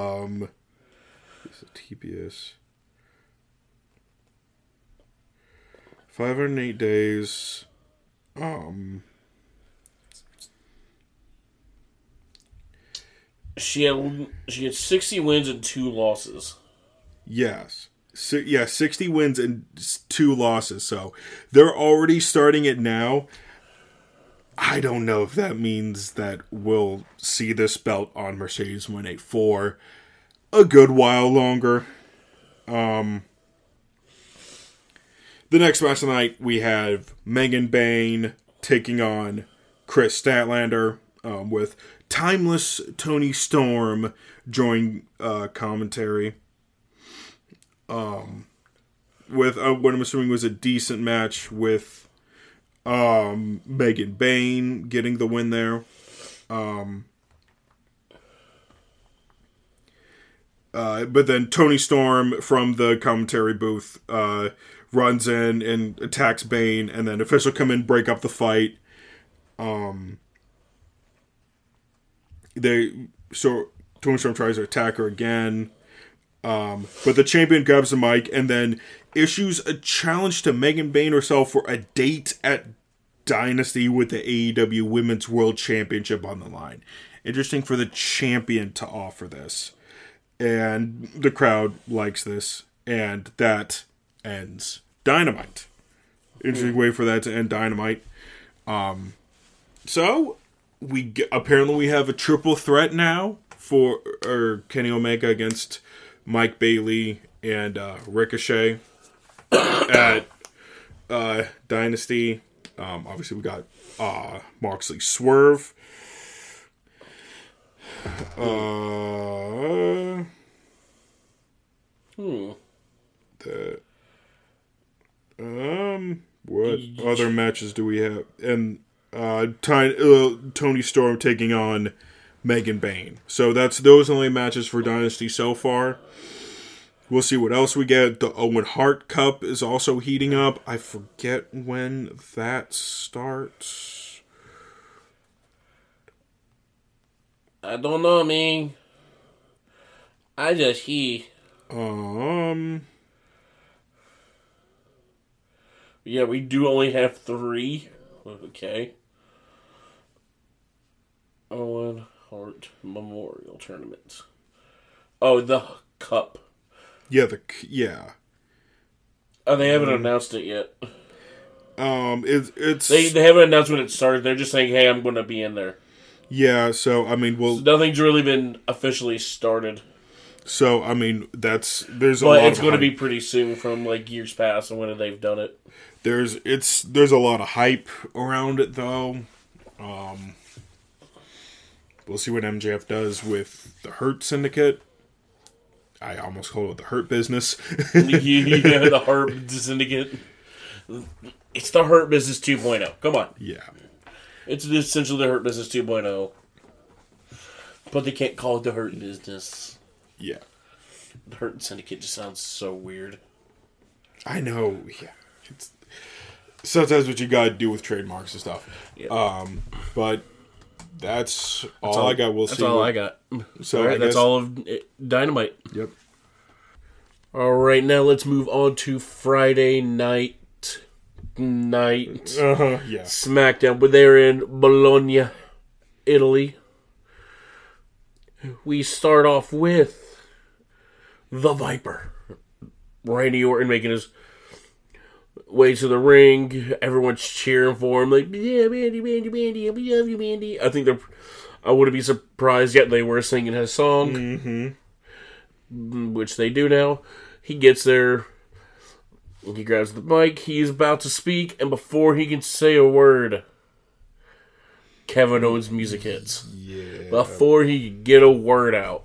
TBS. 508 days. She had 60 wins and 2 losses. Yes. 60 wins and 2 losses. So they're already starting it now. I don't know if that means that we'll see this belt on Mercedes Moné for a good while longer. The next match tonight, we have Megan Bayne taking on Chris Statlander, with Timeless Tony Storm join commentary. With what I'm assuming was a decent match with Megan Bayne getting the win there. But then Tony Storm from the commentary booth runs in and attacks Bayne, and then officials come in, break up the fight. Tony Storm tries to attack her again, but the champion grabs the mic and then issues a challenge to Megan Bayne herself for a date at Dynasty with the AEW Women's World Championship on the line. Interesting for the champion to offer this. And the crowd likes this. And that ends Dynamite. Interesting way for that to end Dynamite. So, apparently we have a triple threat now for Kenny Omega against Mike Bailey and Ricochet at Dynasty. Obviously, we got Moxley Swerve. What other matches do we have? And Tony Storm taking on Megan Bayne. So those only matches for Dynasty so far. We'll see what else we get. The Owen Hart Cup is also heating up. I forget when that starts. I don't know, man. I just hear. Yeah, we do only have 3. Okay. Owen Hart Memorial Tournament. Oh, the Cup. Yeah. Oh, they haven't announced it yet. It's they haven't announced when it started. They're just saying, "Hey, I'm going to be in there." Yeah. So I mean, so nothing's really been officially started. So I mean, there's a lot. But it's going to be pretty soon from like years past and when they've done it. There's a lot of hype around it though. We'll see what MJF does with the Hurt Syndicate. I almost call it the Hurt Business. Yeah, the Hurt Syndicate. It's the Hurt Business 2.0. Come on. Yeah. It's essentially the Hurt Business 2.0. But they can't call it the Hurt Business. Yeah. The Hurt Syndicate just sounds so weird. I know. Yeah. It's sometimes what you gotta do with trademarks and stuff. Yeah. But that's all I got. We'll see. That's all I got. So all right, that's all of Dynamite. Yep. All right, now let's move on to Friday night. Yeah. SmackDown, but they're in Bologna, Italy. We start off with the Viper. Randy Orton making his way to the ring. Everyone's cheering for him, like, yeah, Randy, Randy, Randy, we love you, Randy. I wouldn't be surprised yet they were singing his song, which they do now. He gets there. He grabs the mic. He's about to speak, and before he can say a word, Kevin Owens' music hits. Yeah. Before he can get a word out,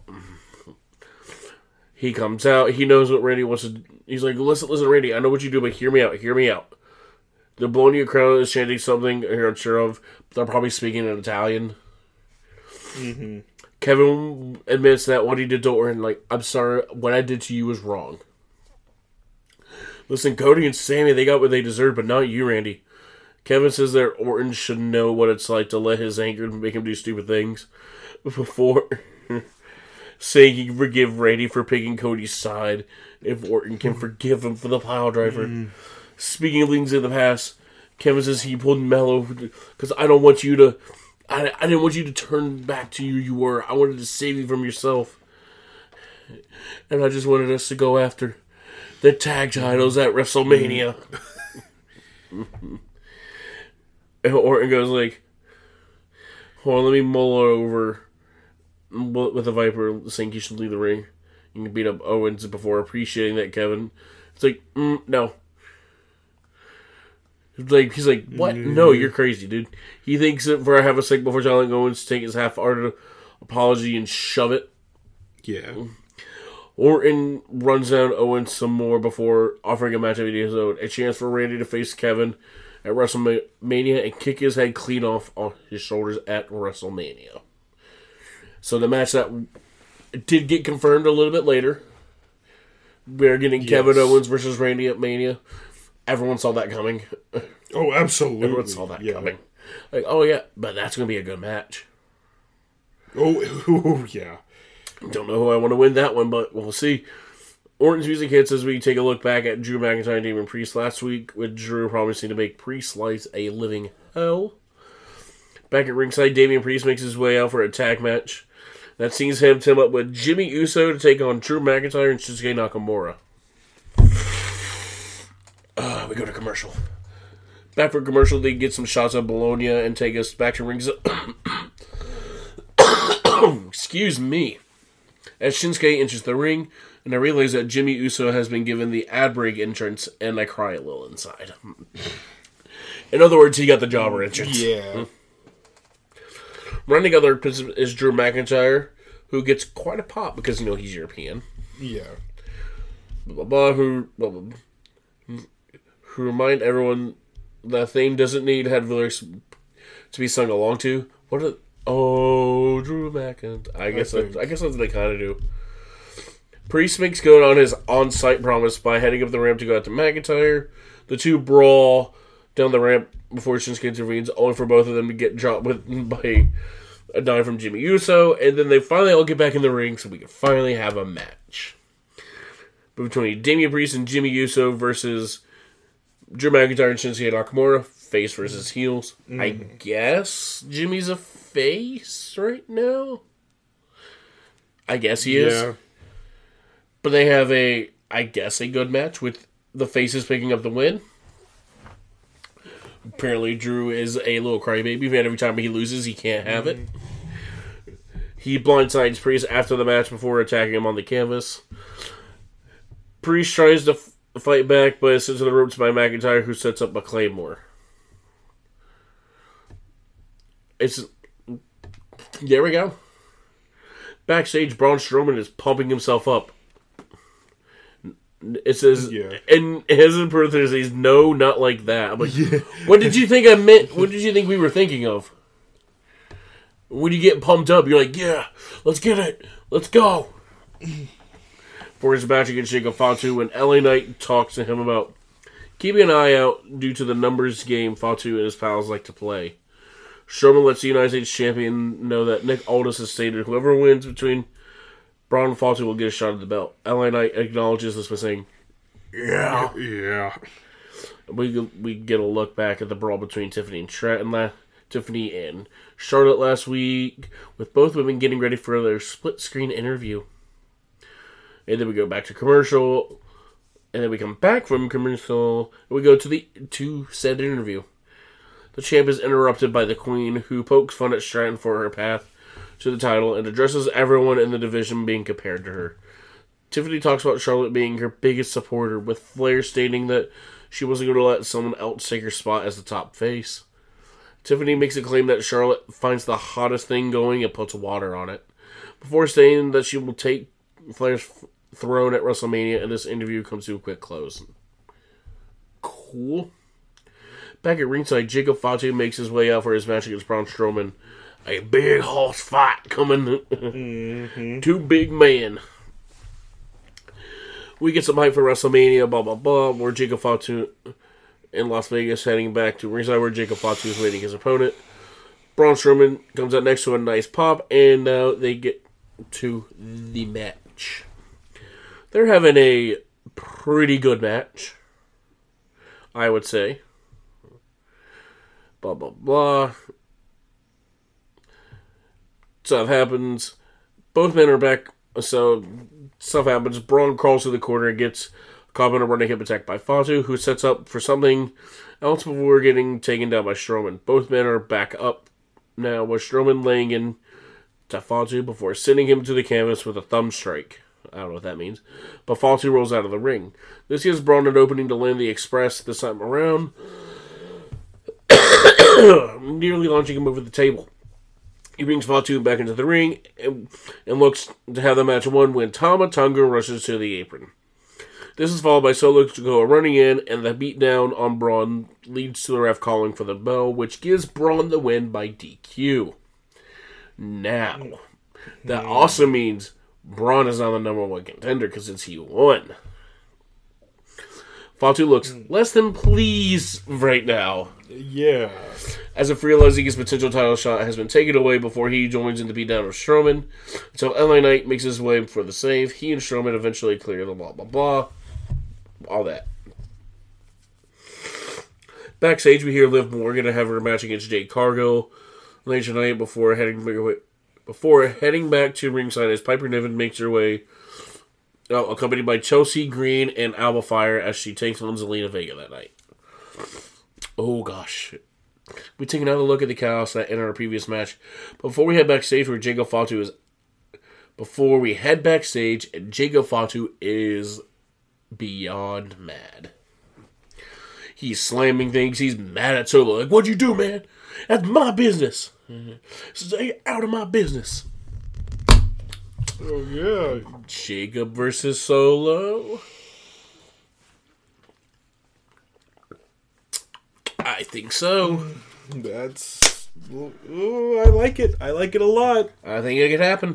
he comes out. He knows what Randy wants to do. He's like, listen, Randy, I know what you do, but hear me out. The Bologna crowd is chanting something you're unsure of, but they're probably speaking in Italian. Kevin admits that what he did to Orton, like, I'm sorry, what I did to you was wrong. Listen, Cody and Sammy, they got what they deserved, but not you, Randy. Kevin says that Orton should know what it's like to let his anger make him do stupid things before saying he can forgive Randy for picking Cody's side if Orton can forgive him for the pile driver. Speaking of things in the past, Kevin says he pulled Mello because I didn't want you to turn back to you were. I wanted to save you from yourself. And I just wanted us to go after the tag titles at WrestleMania. And Orton goes like, hold on, let me mull it over with the Viper saying he should leave the ring. You can beat up Owens before appreciating that, Kevin. It's like, no. He's like, what? No, you're crazy, dude. He thinks that for half a second before telling Owens to take his half-hearted apology and shove it. Yeah. Orton runs down Owens some more before offering a match of his own. A chance for Randy to face Kevin at WrestleMania and kick his head clean off on his shoulders at WrestleMania. So the match that did get confirmed a little bit later. We're getting Kevin Owens versus Randy at Mania. Everyone saw that coming. Oh, absolutely. Everyone saw that coming. Like, oh yeah, but that's going to be a good match. Oh, yeah. Don't know who I want to win that one, but we'll see. Orton's music hits as we take a look back at Drew McIntyre and Damian Priest last week, with Drew promising to make Priest's life a living hell. Back at ringside, Damian Priest makes his way out for a tag match. That sees him team up with Jimmy Uso to take on Drew McIntyre and Shinsuke Nakamura. We go to commercial. Back for commercial, they get some shots of Bologna and take us back to ringside. Excuse me. As Shinsuke enters the ring, and I realize that Jimmy Uso has been given the ad break entrance, and I cry a little inside. In other words, he got the jobber entrance. Yeah. Running other is Drew McIntyre, who gets quite a pop because, he's European. Yeah. Who remind everyone that theme doesn't need head lyrics to be sung along to. Drew McIntyre. I guess that's what they kind of do. Priest makes good on his on-site promise by heading up the ramp to go out to McIntyre. The two brawl down the ramp before Shinsuke intervenes, only for both of them to get dropped by a dive from Jimmy Uso, and then they finally all get back in the ring so we can finally have a match. Between Damian Priest and Jimmy Uso versus Drew McIntyre and Shinsuke Nakamura, face versus heels. I guess Jimmy's a face right now? I guess he is. But they have a good match with the faces picking up the win. Apparently Drew is a little crybaby, and every time he loses, he can't have it. He blindsides Priest after the match before attacking him on the canvas. Priest tries to fight back, but is sent to the ropes by McIntyre, who sets up a Claymore. There we go. Backstage, Braun Strowman is pumping himself up. It says, Yeah. and his impersonator says, no, not like that. I'm like, what did you think I meant? What did you think we were thinking of? When you get pumped up, you're like, yeah, let's get it. Let's go. For his match against Jacob Fatu, when LA Knight talks to him about keeping an eye out due to the numbers game Fatu and his pals like to play. Strowman lets the United States champion know that Nick Aldis has stated whoever wins between Braun and Fatu will get a shot at the belt. LA Knight acknowledges this by saying, yeah. Yeah. We get a look back at the brawl between Tiffany and Charlotte last week, with both women getting ready for their split-screen interview. And then we go back to commercial, and then we come back from commercial, and we go to said interview. The champ is interrupted by the Queen, who pokes fun at Stratton for her path to the title and addresses everyone in the division being compared to her. Tiffany talks about Charlotte being her biggest supporter, with Flair stating that she wasn't going to let someone else take her spot as the top face. Tiffany makes a claim that Charlotte finds the hottest thing going and puts water on it, before saying that she will take Flair's throne at WrestleMania, and this interview comes to a quick close. Cool. Back at ringside, Jacob Fatu makes his way out for his match against Braun Strowman. A big horse fight coming. Two big men. We get some hype for WrestleMania, blah, blah, blah, where Jacob Fatu in Las Vegas heading back to ringside where Jacob Fatu is waiting his opponent. Braun Strowman comes out next to a nice pop, and now they get to the match. They're having a pretty good match, I would say. Blah, blah, blah. Stuff happens. Both men are back, so stuff happens. Braun crawls to the corner and gets caught in a running hip attack by Fatu, who sets up for something else before getting taken down by Strowman. Both men are back up now, with Strowman laying in to Fatu before sending him to the canvas with a thumb strike. I don't know what that means. But Fatu rolls out of the ring. This gives Braun an opening to land the Express this time around, nearly launching him over the table. He brings Fatu back into the ring and looks to have the match won when Tama Tonga rushes to the apron. This is followed by Solo Sikoa running in, and the beatdown on Braun leads to the ref calling for the bell, which gives Braun the win by DQ. Now, that also means Braun is now the number one contender because it's he won. Fatu looks less than pleased right now. Yeah. As if realizing his potential title shot has been taken away before he joins in the beatdown of Strowman. So LA Knight makes his way for the save. He and Strowman eventually clear the blah blah blah. All that. Backstage, we hear Liv Morgan to have her match against Jade Cargill later tonight before heading back to ringside as Piper Niven makes her way, accompanied by Chelsea Green and Alba Fire as she takes on Zelina Vega that night. Oh gosh. We take another look at the chaos that ended our previous match. Before we head backstage, Jacob Fatu is beyond mad. He's slamming things. He's mad at Solo. Like, what'd you do, man? That's my business. Stay out of my business. Oh, yeah. Jacob versus Solo. I think so. That's... Ooh, I like it. I like it a lot. I think it could happen.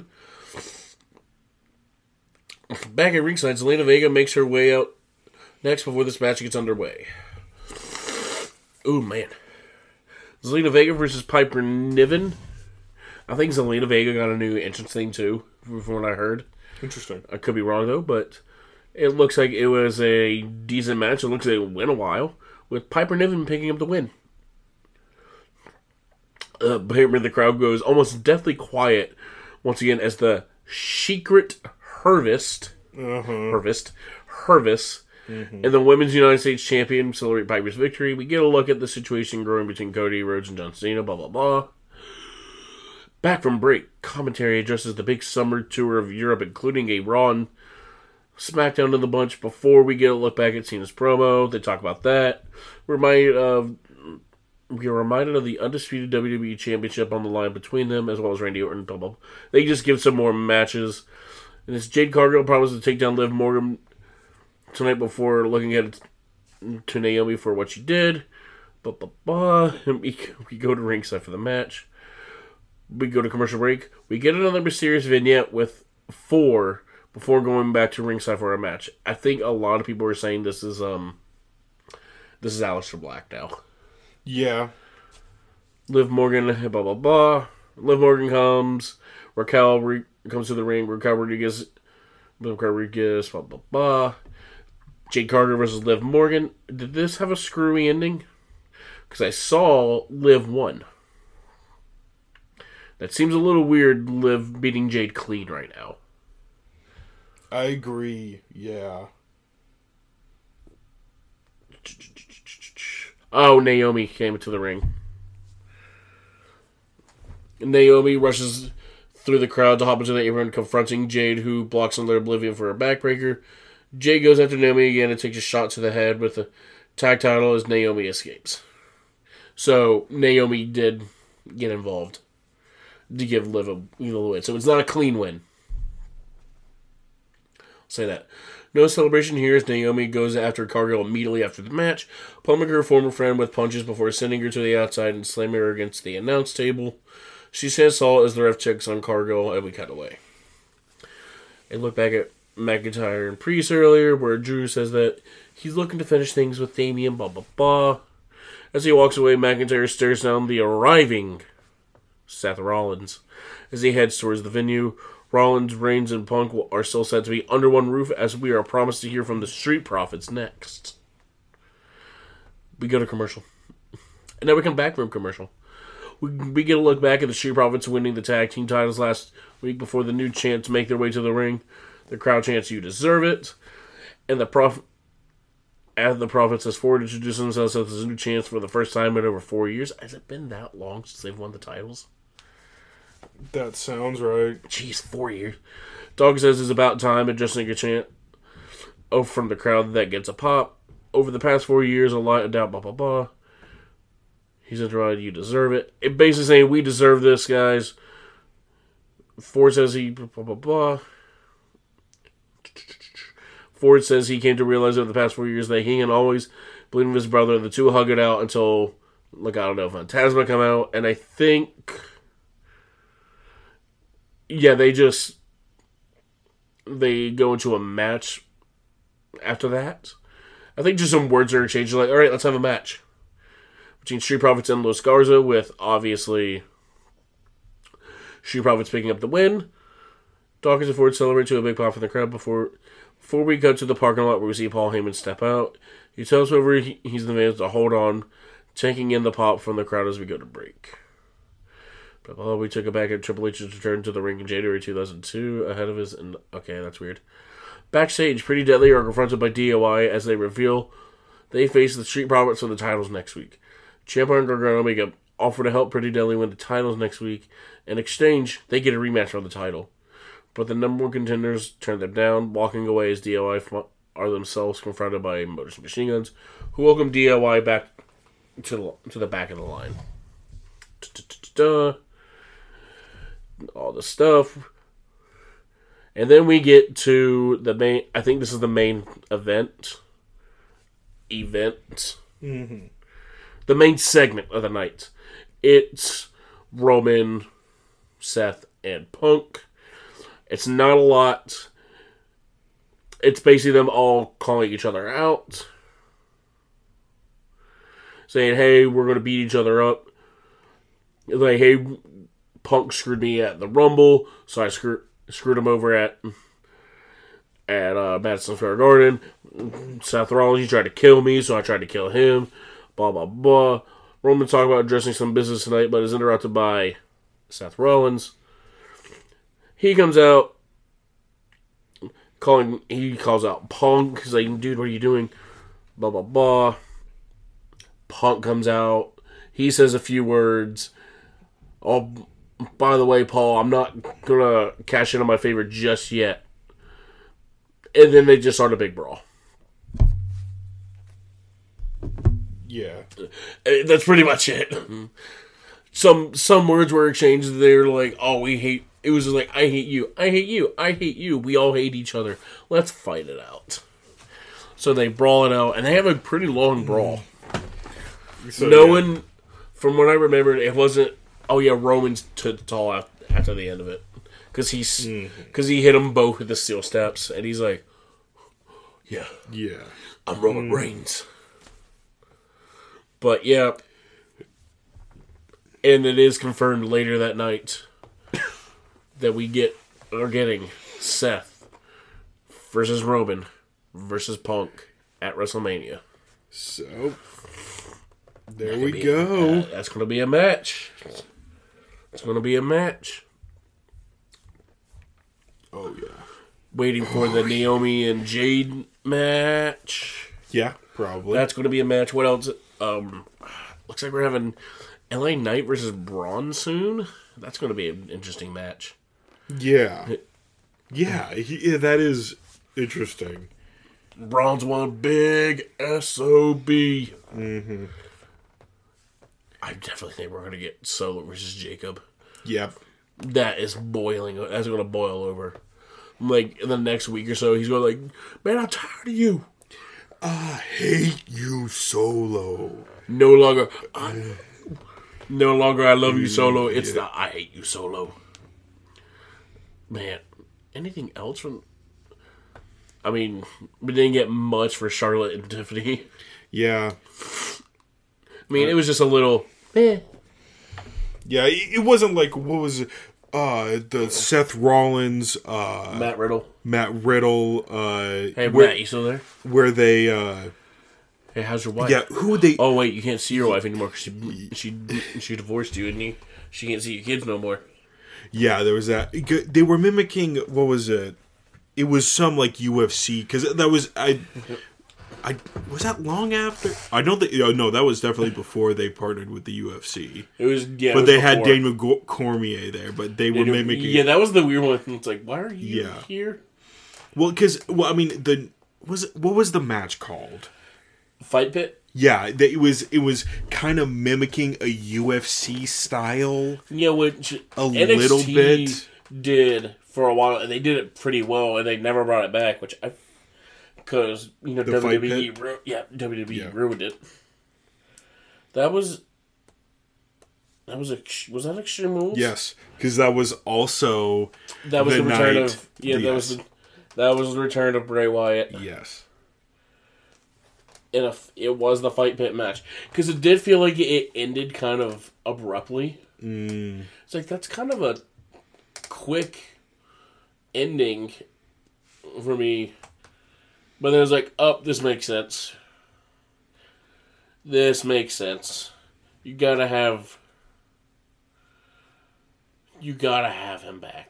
Back at ringside, Zelina Vega makes her way out next before this match gets underway. Ooh, man. Zelina Vega versus Piper Niven. I think Zelina Vega got a new entrance thing, too, from what I heard. Interesting. I could be wrong, though, but it looks like it was a decent match. It looks like it went a while, with Piper Niven picking up the win. Apparently the crowd goes almost deathly quiet once again as the Secret Harvest, and the Women's United States Champion celebrate Piper's victory. We get a look at the situation growing between Cody Rhodes and John Cena, blah, blah, blah. Back from break, commentary addresses the big summer tour of Europe, including a Raw and SmackDown in the bunch. Before we get a look back at Cena's promo, they talk about that. We are reminded of the undisputed WWE Championship on the line between them, as well as Randy Orton, blah, blah, blah. They just give some more matches. And this Jade Cargill promises to take down Liv Morgan tonight before looking at to Naomi for what she did. And we go to ringside for the match. We go to commercial break. We get another mysterious vignette with 4 before going back to ringside for our match. I think a lot of people are saying this is Aleister Black now. Yeah. Liv Morgan, blah blah blah. Liv Morgan comes. Raquel comes to the ring. Raquel Rodriguez, blah blah blah. Jade Cargill versus Liv Morgan. Did this have a screwy ending? Because I saw Liv won. That seems a little weird, Liv beating Jade clean right now. I agree, yeah. Oh, Naomi came into the ring. Naomi rushes through the crowd to hop into the apron, confronting Jade, who blocks under Oblivion for a backbreaker. Jade goes after Naomi again and takes a shot to the head with the tag title as Naomi escapes. So, Naomi did get involved to give Liv a win. So, it's not a clean win. I'll say that. No celebration here as Naomi goes after Cargill immediately after the match, pummeling her former friend with punches before sending her to the outside and slamming her against the announce table. She says salt as the ref checks on Cargill, and we cut away. And look back at McIntyre and Priest earlier, where Drew says that he's looking to finish things with Damian, blah, blah, blah. As he walks away, McIntyre stares down the arriving Seth Rollins. As he heads towards the venue, Rollins, Reigns, and Punk are still set to be under one roof as we are promised to hear from the Street Profits next. We go to commercial. And then we come back from commercial. We get a look back at the Street Profits winning the tag team titles last week before the new chants make their way to the ring. The crowd chants, "You deserve it." And the Profits has forward introduced themselves as a new chance for the first time in over 4 years. Has it been that long since they've won the titles? That sounds right. Jeez, 4 years. Dog says it's about time, adjusting a chant from the crowd that gets a pop. Over the past 4 years, a lot of doubt, blah, blah, blah. He's interrupted, "You deserve it." It basically saying, we deserve this, guys. Ford says he, blah, blah, blah. Ford says he came to realize over the past 4 years that he and always believed in his brother. The two hug it out until, I don't know, Phantasma come out. And I think, they go into a match after that. I think just some words are exchanged. Like, all right, let's have a match between Street Profits and Los Garza, with obviously Street Profits picking up the win. Dawkins and Ford celebrate to a big pop from the crowd before we go to the parking lot where we see Paul Heyman step out. He tells whoever he's the man to hold on, taking in the pop from the crowd as we go to break. We took it back at Triple H's return to the ring in January 2002, ahead of his... Okay, that's weird. Backstage, Pretty Deadly are confronted by DOI as they reveal they face the Street Profits for the titles next week. Ciampa and Gargano make an offer to help Pretty Deadly win the titles next week. In exchange, they get a rematch for the title. But the number one contenders turn them down, walking away as DOI are themselves confronted by Motor City Machine Guns, who welcome DOI back to the back of the line. All the stuff. And then we get to the main... I think this is the main event. Mm-hmm. The main segment of the night. It's Roman, Seth, and Punk. It's not a lot. It's basically them all calling each other out. Saying, hey, we're going to beat each other up. Like, hey, Punk screwed me at the Rumble, so I screwed him over at Madison Square Garden. Seth Rollins, he tried to kill me, so I tried to kill him. Blah, blah, blah. Roman talking about addressing some business tonight, but is interrupted by Seth Rollins. He comes out, he calls out Punk. He's like, dude, what are you doing? Blah, blah, blah. Punk comes out. He says a few words. Oh, by the way, Paul, I'm not going to cash in on my favor just yet. And then they just start a big brawl. Yeah. That's pretty much it. Some words were exchanged. They were like, oh, we hate... It was just like, I hate you, I hate you, I hate you. We all hate each other. Let's fight it out. So they brawl it out, and they have a pretty long brawl. So, No one, from what I remember, it wasn't. Oh yeah, Roman's tall after the end of it because he hit them both with the steel steps, and he's like, "Yeah, I'm Roman Reigns." But yeah, and it is confirmed later that night that are getting Seth versus Roman versus Punk at WrestleMania. So there we go. That's going to be a match. It's going to be a match. Oh yeah. Waiting for the Naomi and Jade match. Yeah, probably. That's going to be a match. What else? Looks like we're having LA Knight versus Braun soon. That's going to be an interesting match. Yeah. Yeah, that is interesting. Braun's one big SOB. Mm-hmm. I definitely think we're going to get Solo versus Jacob. Yep. That is boiling. That's going to boil over. Like, in the next week or so, he's going like, man, I'm tired of you. I hate you, Solo. No longer I love you, Solo. It's the I hate you, Solo. Man, anything else from... I mean, we didn't get much for Charlotte and Tiffany. Yeah. I mean, it was just a little... Eh. Yeah, it wasn't like, what was it? The Seth Rollins... Matt Riddle. Hey, Matt, you still there? Where they... Hey, how's your wife? Yeah, who would they... Oh, wait, you can't see your wife anymore because she divorced you, and she can't see your kids no more. Yeah, there was that. They were mimicking, what was it? It was some, like, UFC, because that was... was that long after? I don't think... No, that was definitely before they partnered with the UFC. It was, yeah. But they had Daniel Cormier there, but they were mimicking... Yeah, that was the weird one. It's like, why are you here? Well, because... Well, I mean, what was the match called? Fight Pit? Yeah, it was kind of mimicking a UFC style. Yeah, which NXT little bit did for a while, and they did it pretty well, and they never brought it back. Because WWE, WWE ruined it. Was that Extreme Rules? Yes, because that was also the return of that was the return of Bray Wyatt. Yes. It was the Fight Pit match. Because it did feel like it ended kind of abruptly. It's like, that's kind of a quick ending for me. But then it was like, this makes sense. This makes sense. You gotta have him back.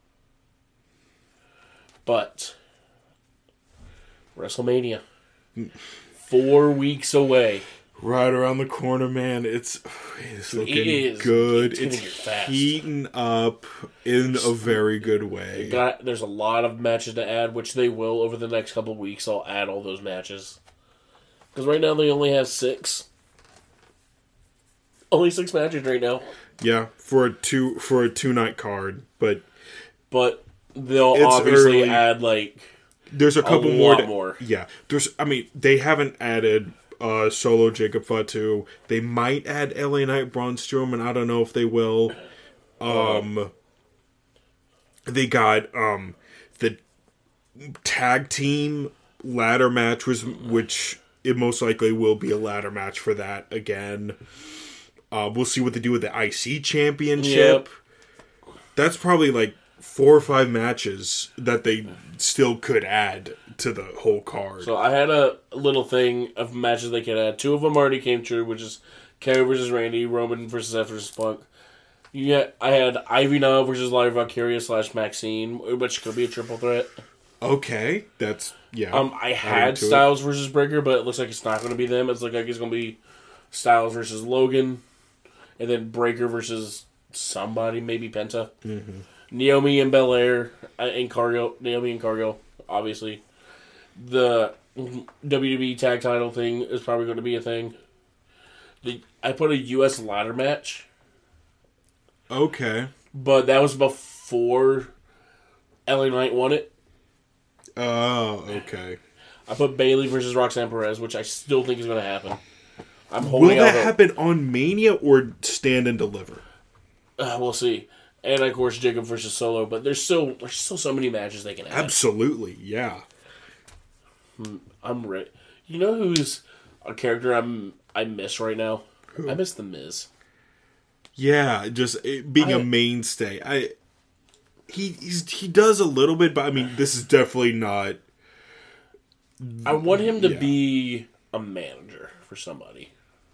But WrestleMania. 4 weeks away. Right around the corner, man. It's looking good. It's heating up in a very good way. There's a lot of matches to add, which they will over the next couple of weeks. I'll add all those matches. Because right now they only have 6. Only 6 matches right now. Yeah, for a 2-night card, but they'll obviously add like... There's a couple more. Yeah. They haven't added Solo Jacob Fatu. They might add LA Knight Braun Strowman. I don't know if they will. They got the tag team ladder match, which it most likely will be a ladder match for that again. We'll see what they do with the IC Championship. Yep. That's probably like 4 or 5 matches that they still could add to the whole card. So I had a little thing of matches they could add. 2 of them already came true, which is Kevin versus Randy, Roman versus Seth versus Punk. I had Ivy Nile versus Lyra Valkyria / Maxine, which could be a triple threat. Okay, that's I had Styles versus Breaker, but it looks like it's not going to be them. It's like it's going to be Styles versus Logan, and then Breaker versus somebody, maybe Penta. Mm-hmm. Naomi and Belair and Cargill. Naomi and Cargill, obviously. The WWE tag title thing is probably going to be a thing. I put a U.S. ladder match. Okay. But that was before LA Knight won it. Oh, okay. I put Bayley versus Roxanne Perez, which I still think is going to happen. I'm holding Will out that happen on Mania or Stand and Deliver? We'll see. And of course, Jacob versus Solo, but there's still so many matches they can have. Absolutely, yeah. I'm ready. You know who's a character I miss right now? Who? I miss The Miz. Yeah, just being a mainstay. He does a little bit, but I mean, this is definitely not. I want him to be a manager for somebody.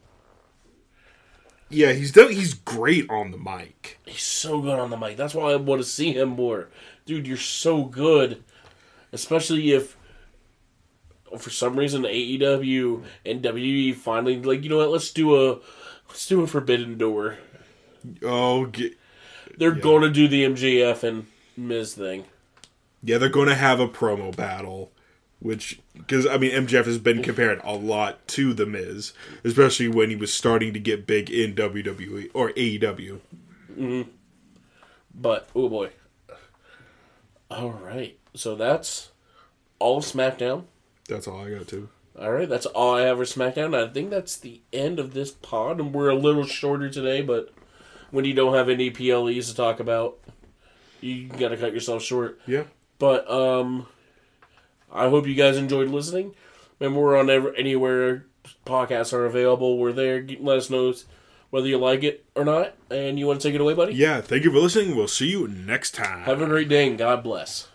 Yeah, he's great on the mic. He's so good on the mic. That's why I want to see him more. Dude, you're so good. Especially if, for some reason, AEW and WWE finally, like, you know what, let's do a Forbidden Door. Oh, They're going to do the MJF and Miz thing. Yeah, they're going to have a promo battle. Because, I mean, MJF has been compared a lot to The Miz, especially when he was starting to get big in WWE or AEW. Mm-hmm. But, oh boy. Alright, so that's all of SmackDown. That's all I got, too. Alright, that's all I have for SmackDown. I think that's the end of this pod, and we're a little shorter today, but when you don't have any PLEs to talk about, you gotta cut yourself short. Yeah. But, I hope you guys enjoyed listening. Remember, we're on anywhere podcasts are available. We're there. Let us know whether you like it or not. And you want to take it away, buddy? Yeah, thank you for listening. We'll see you next time. Have a great day, and God bless.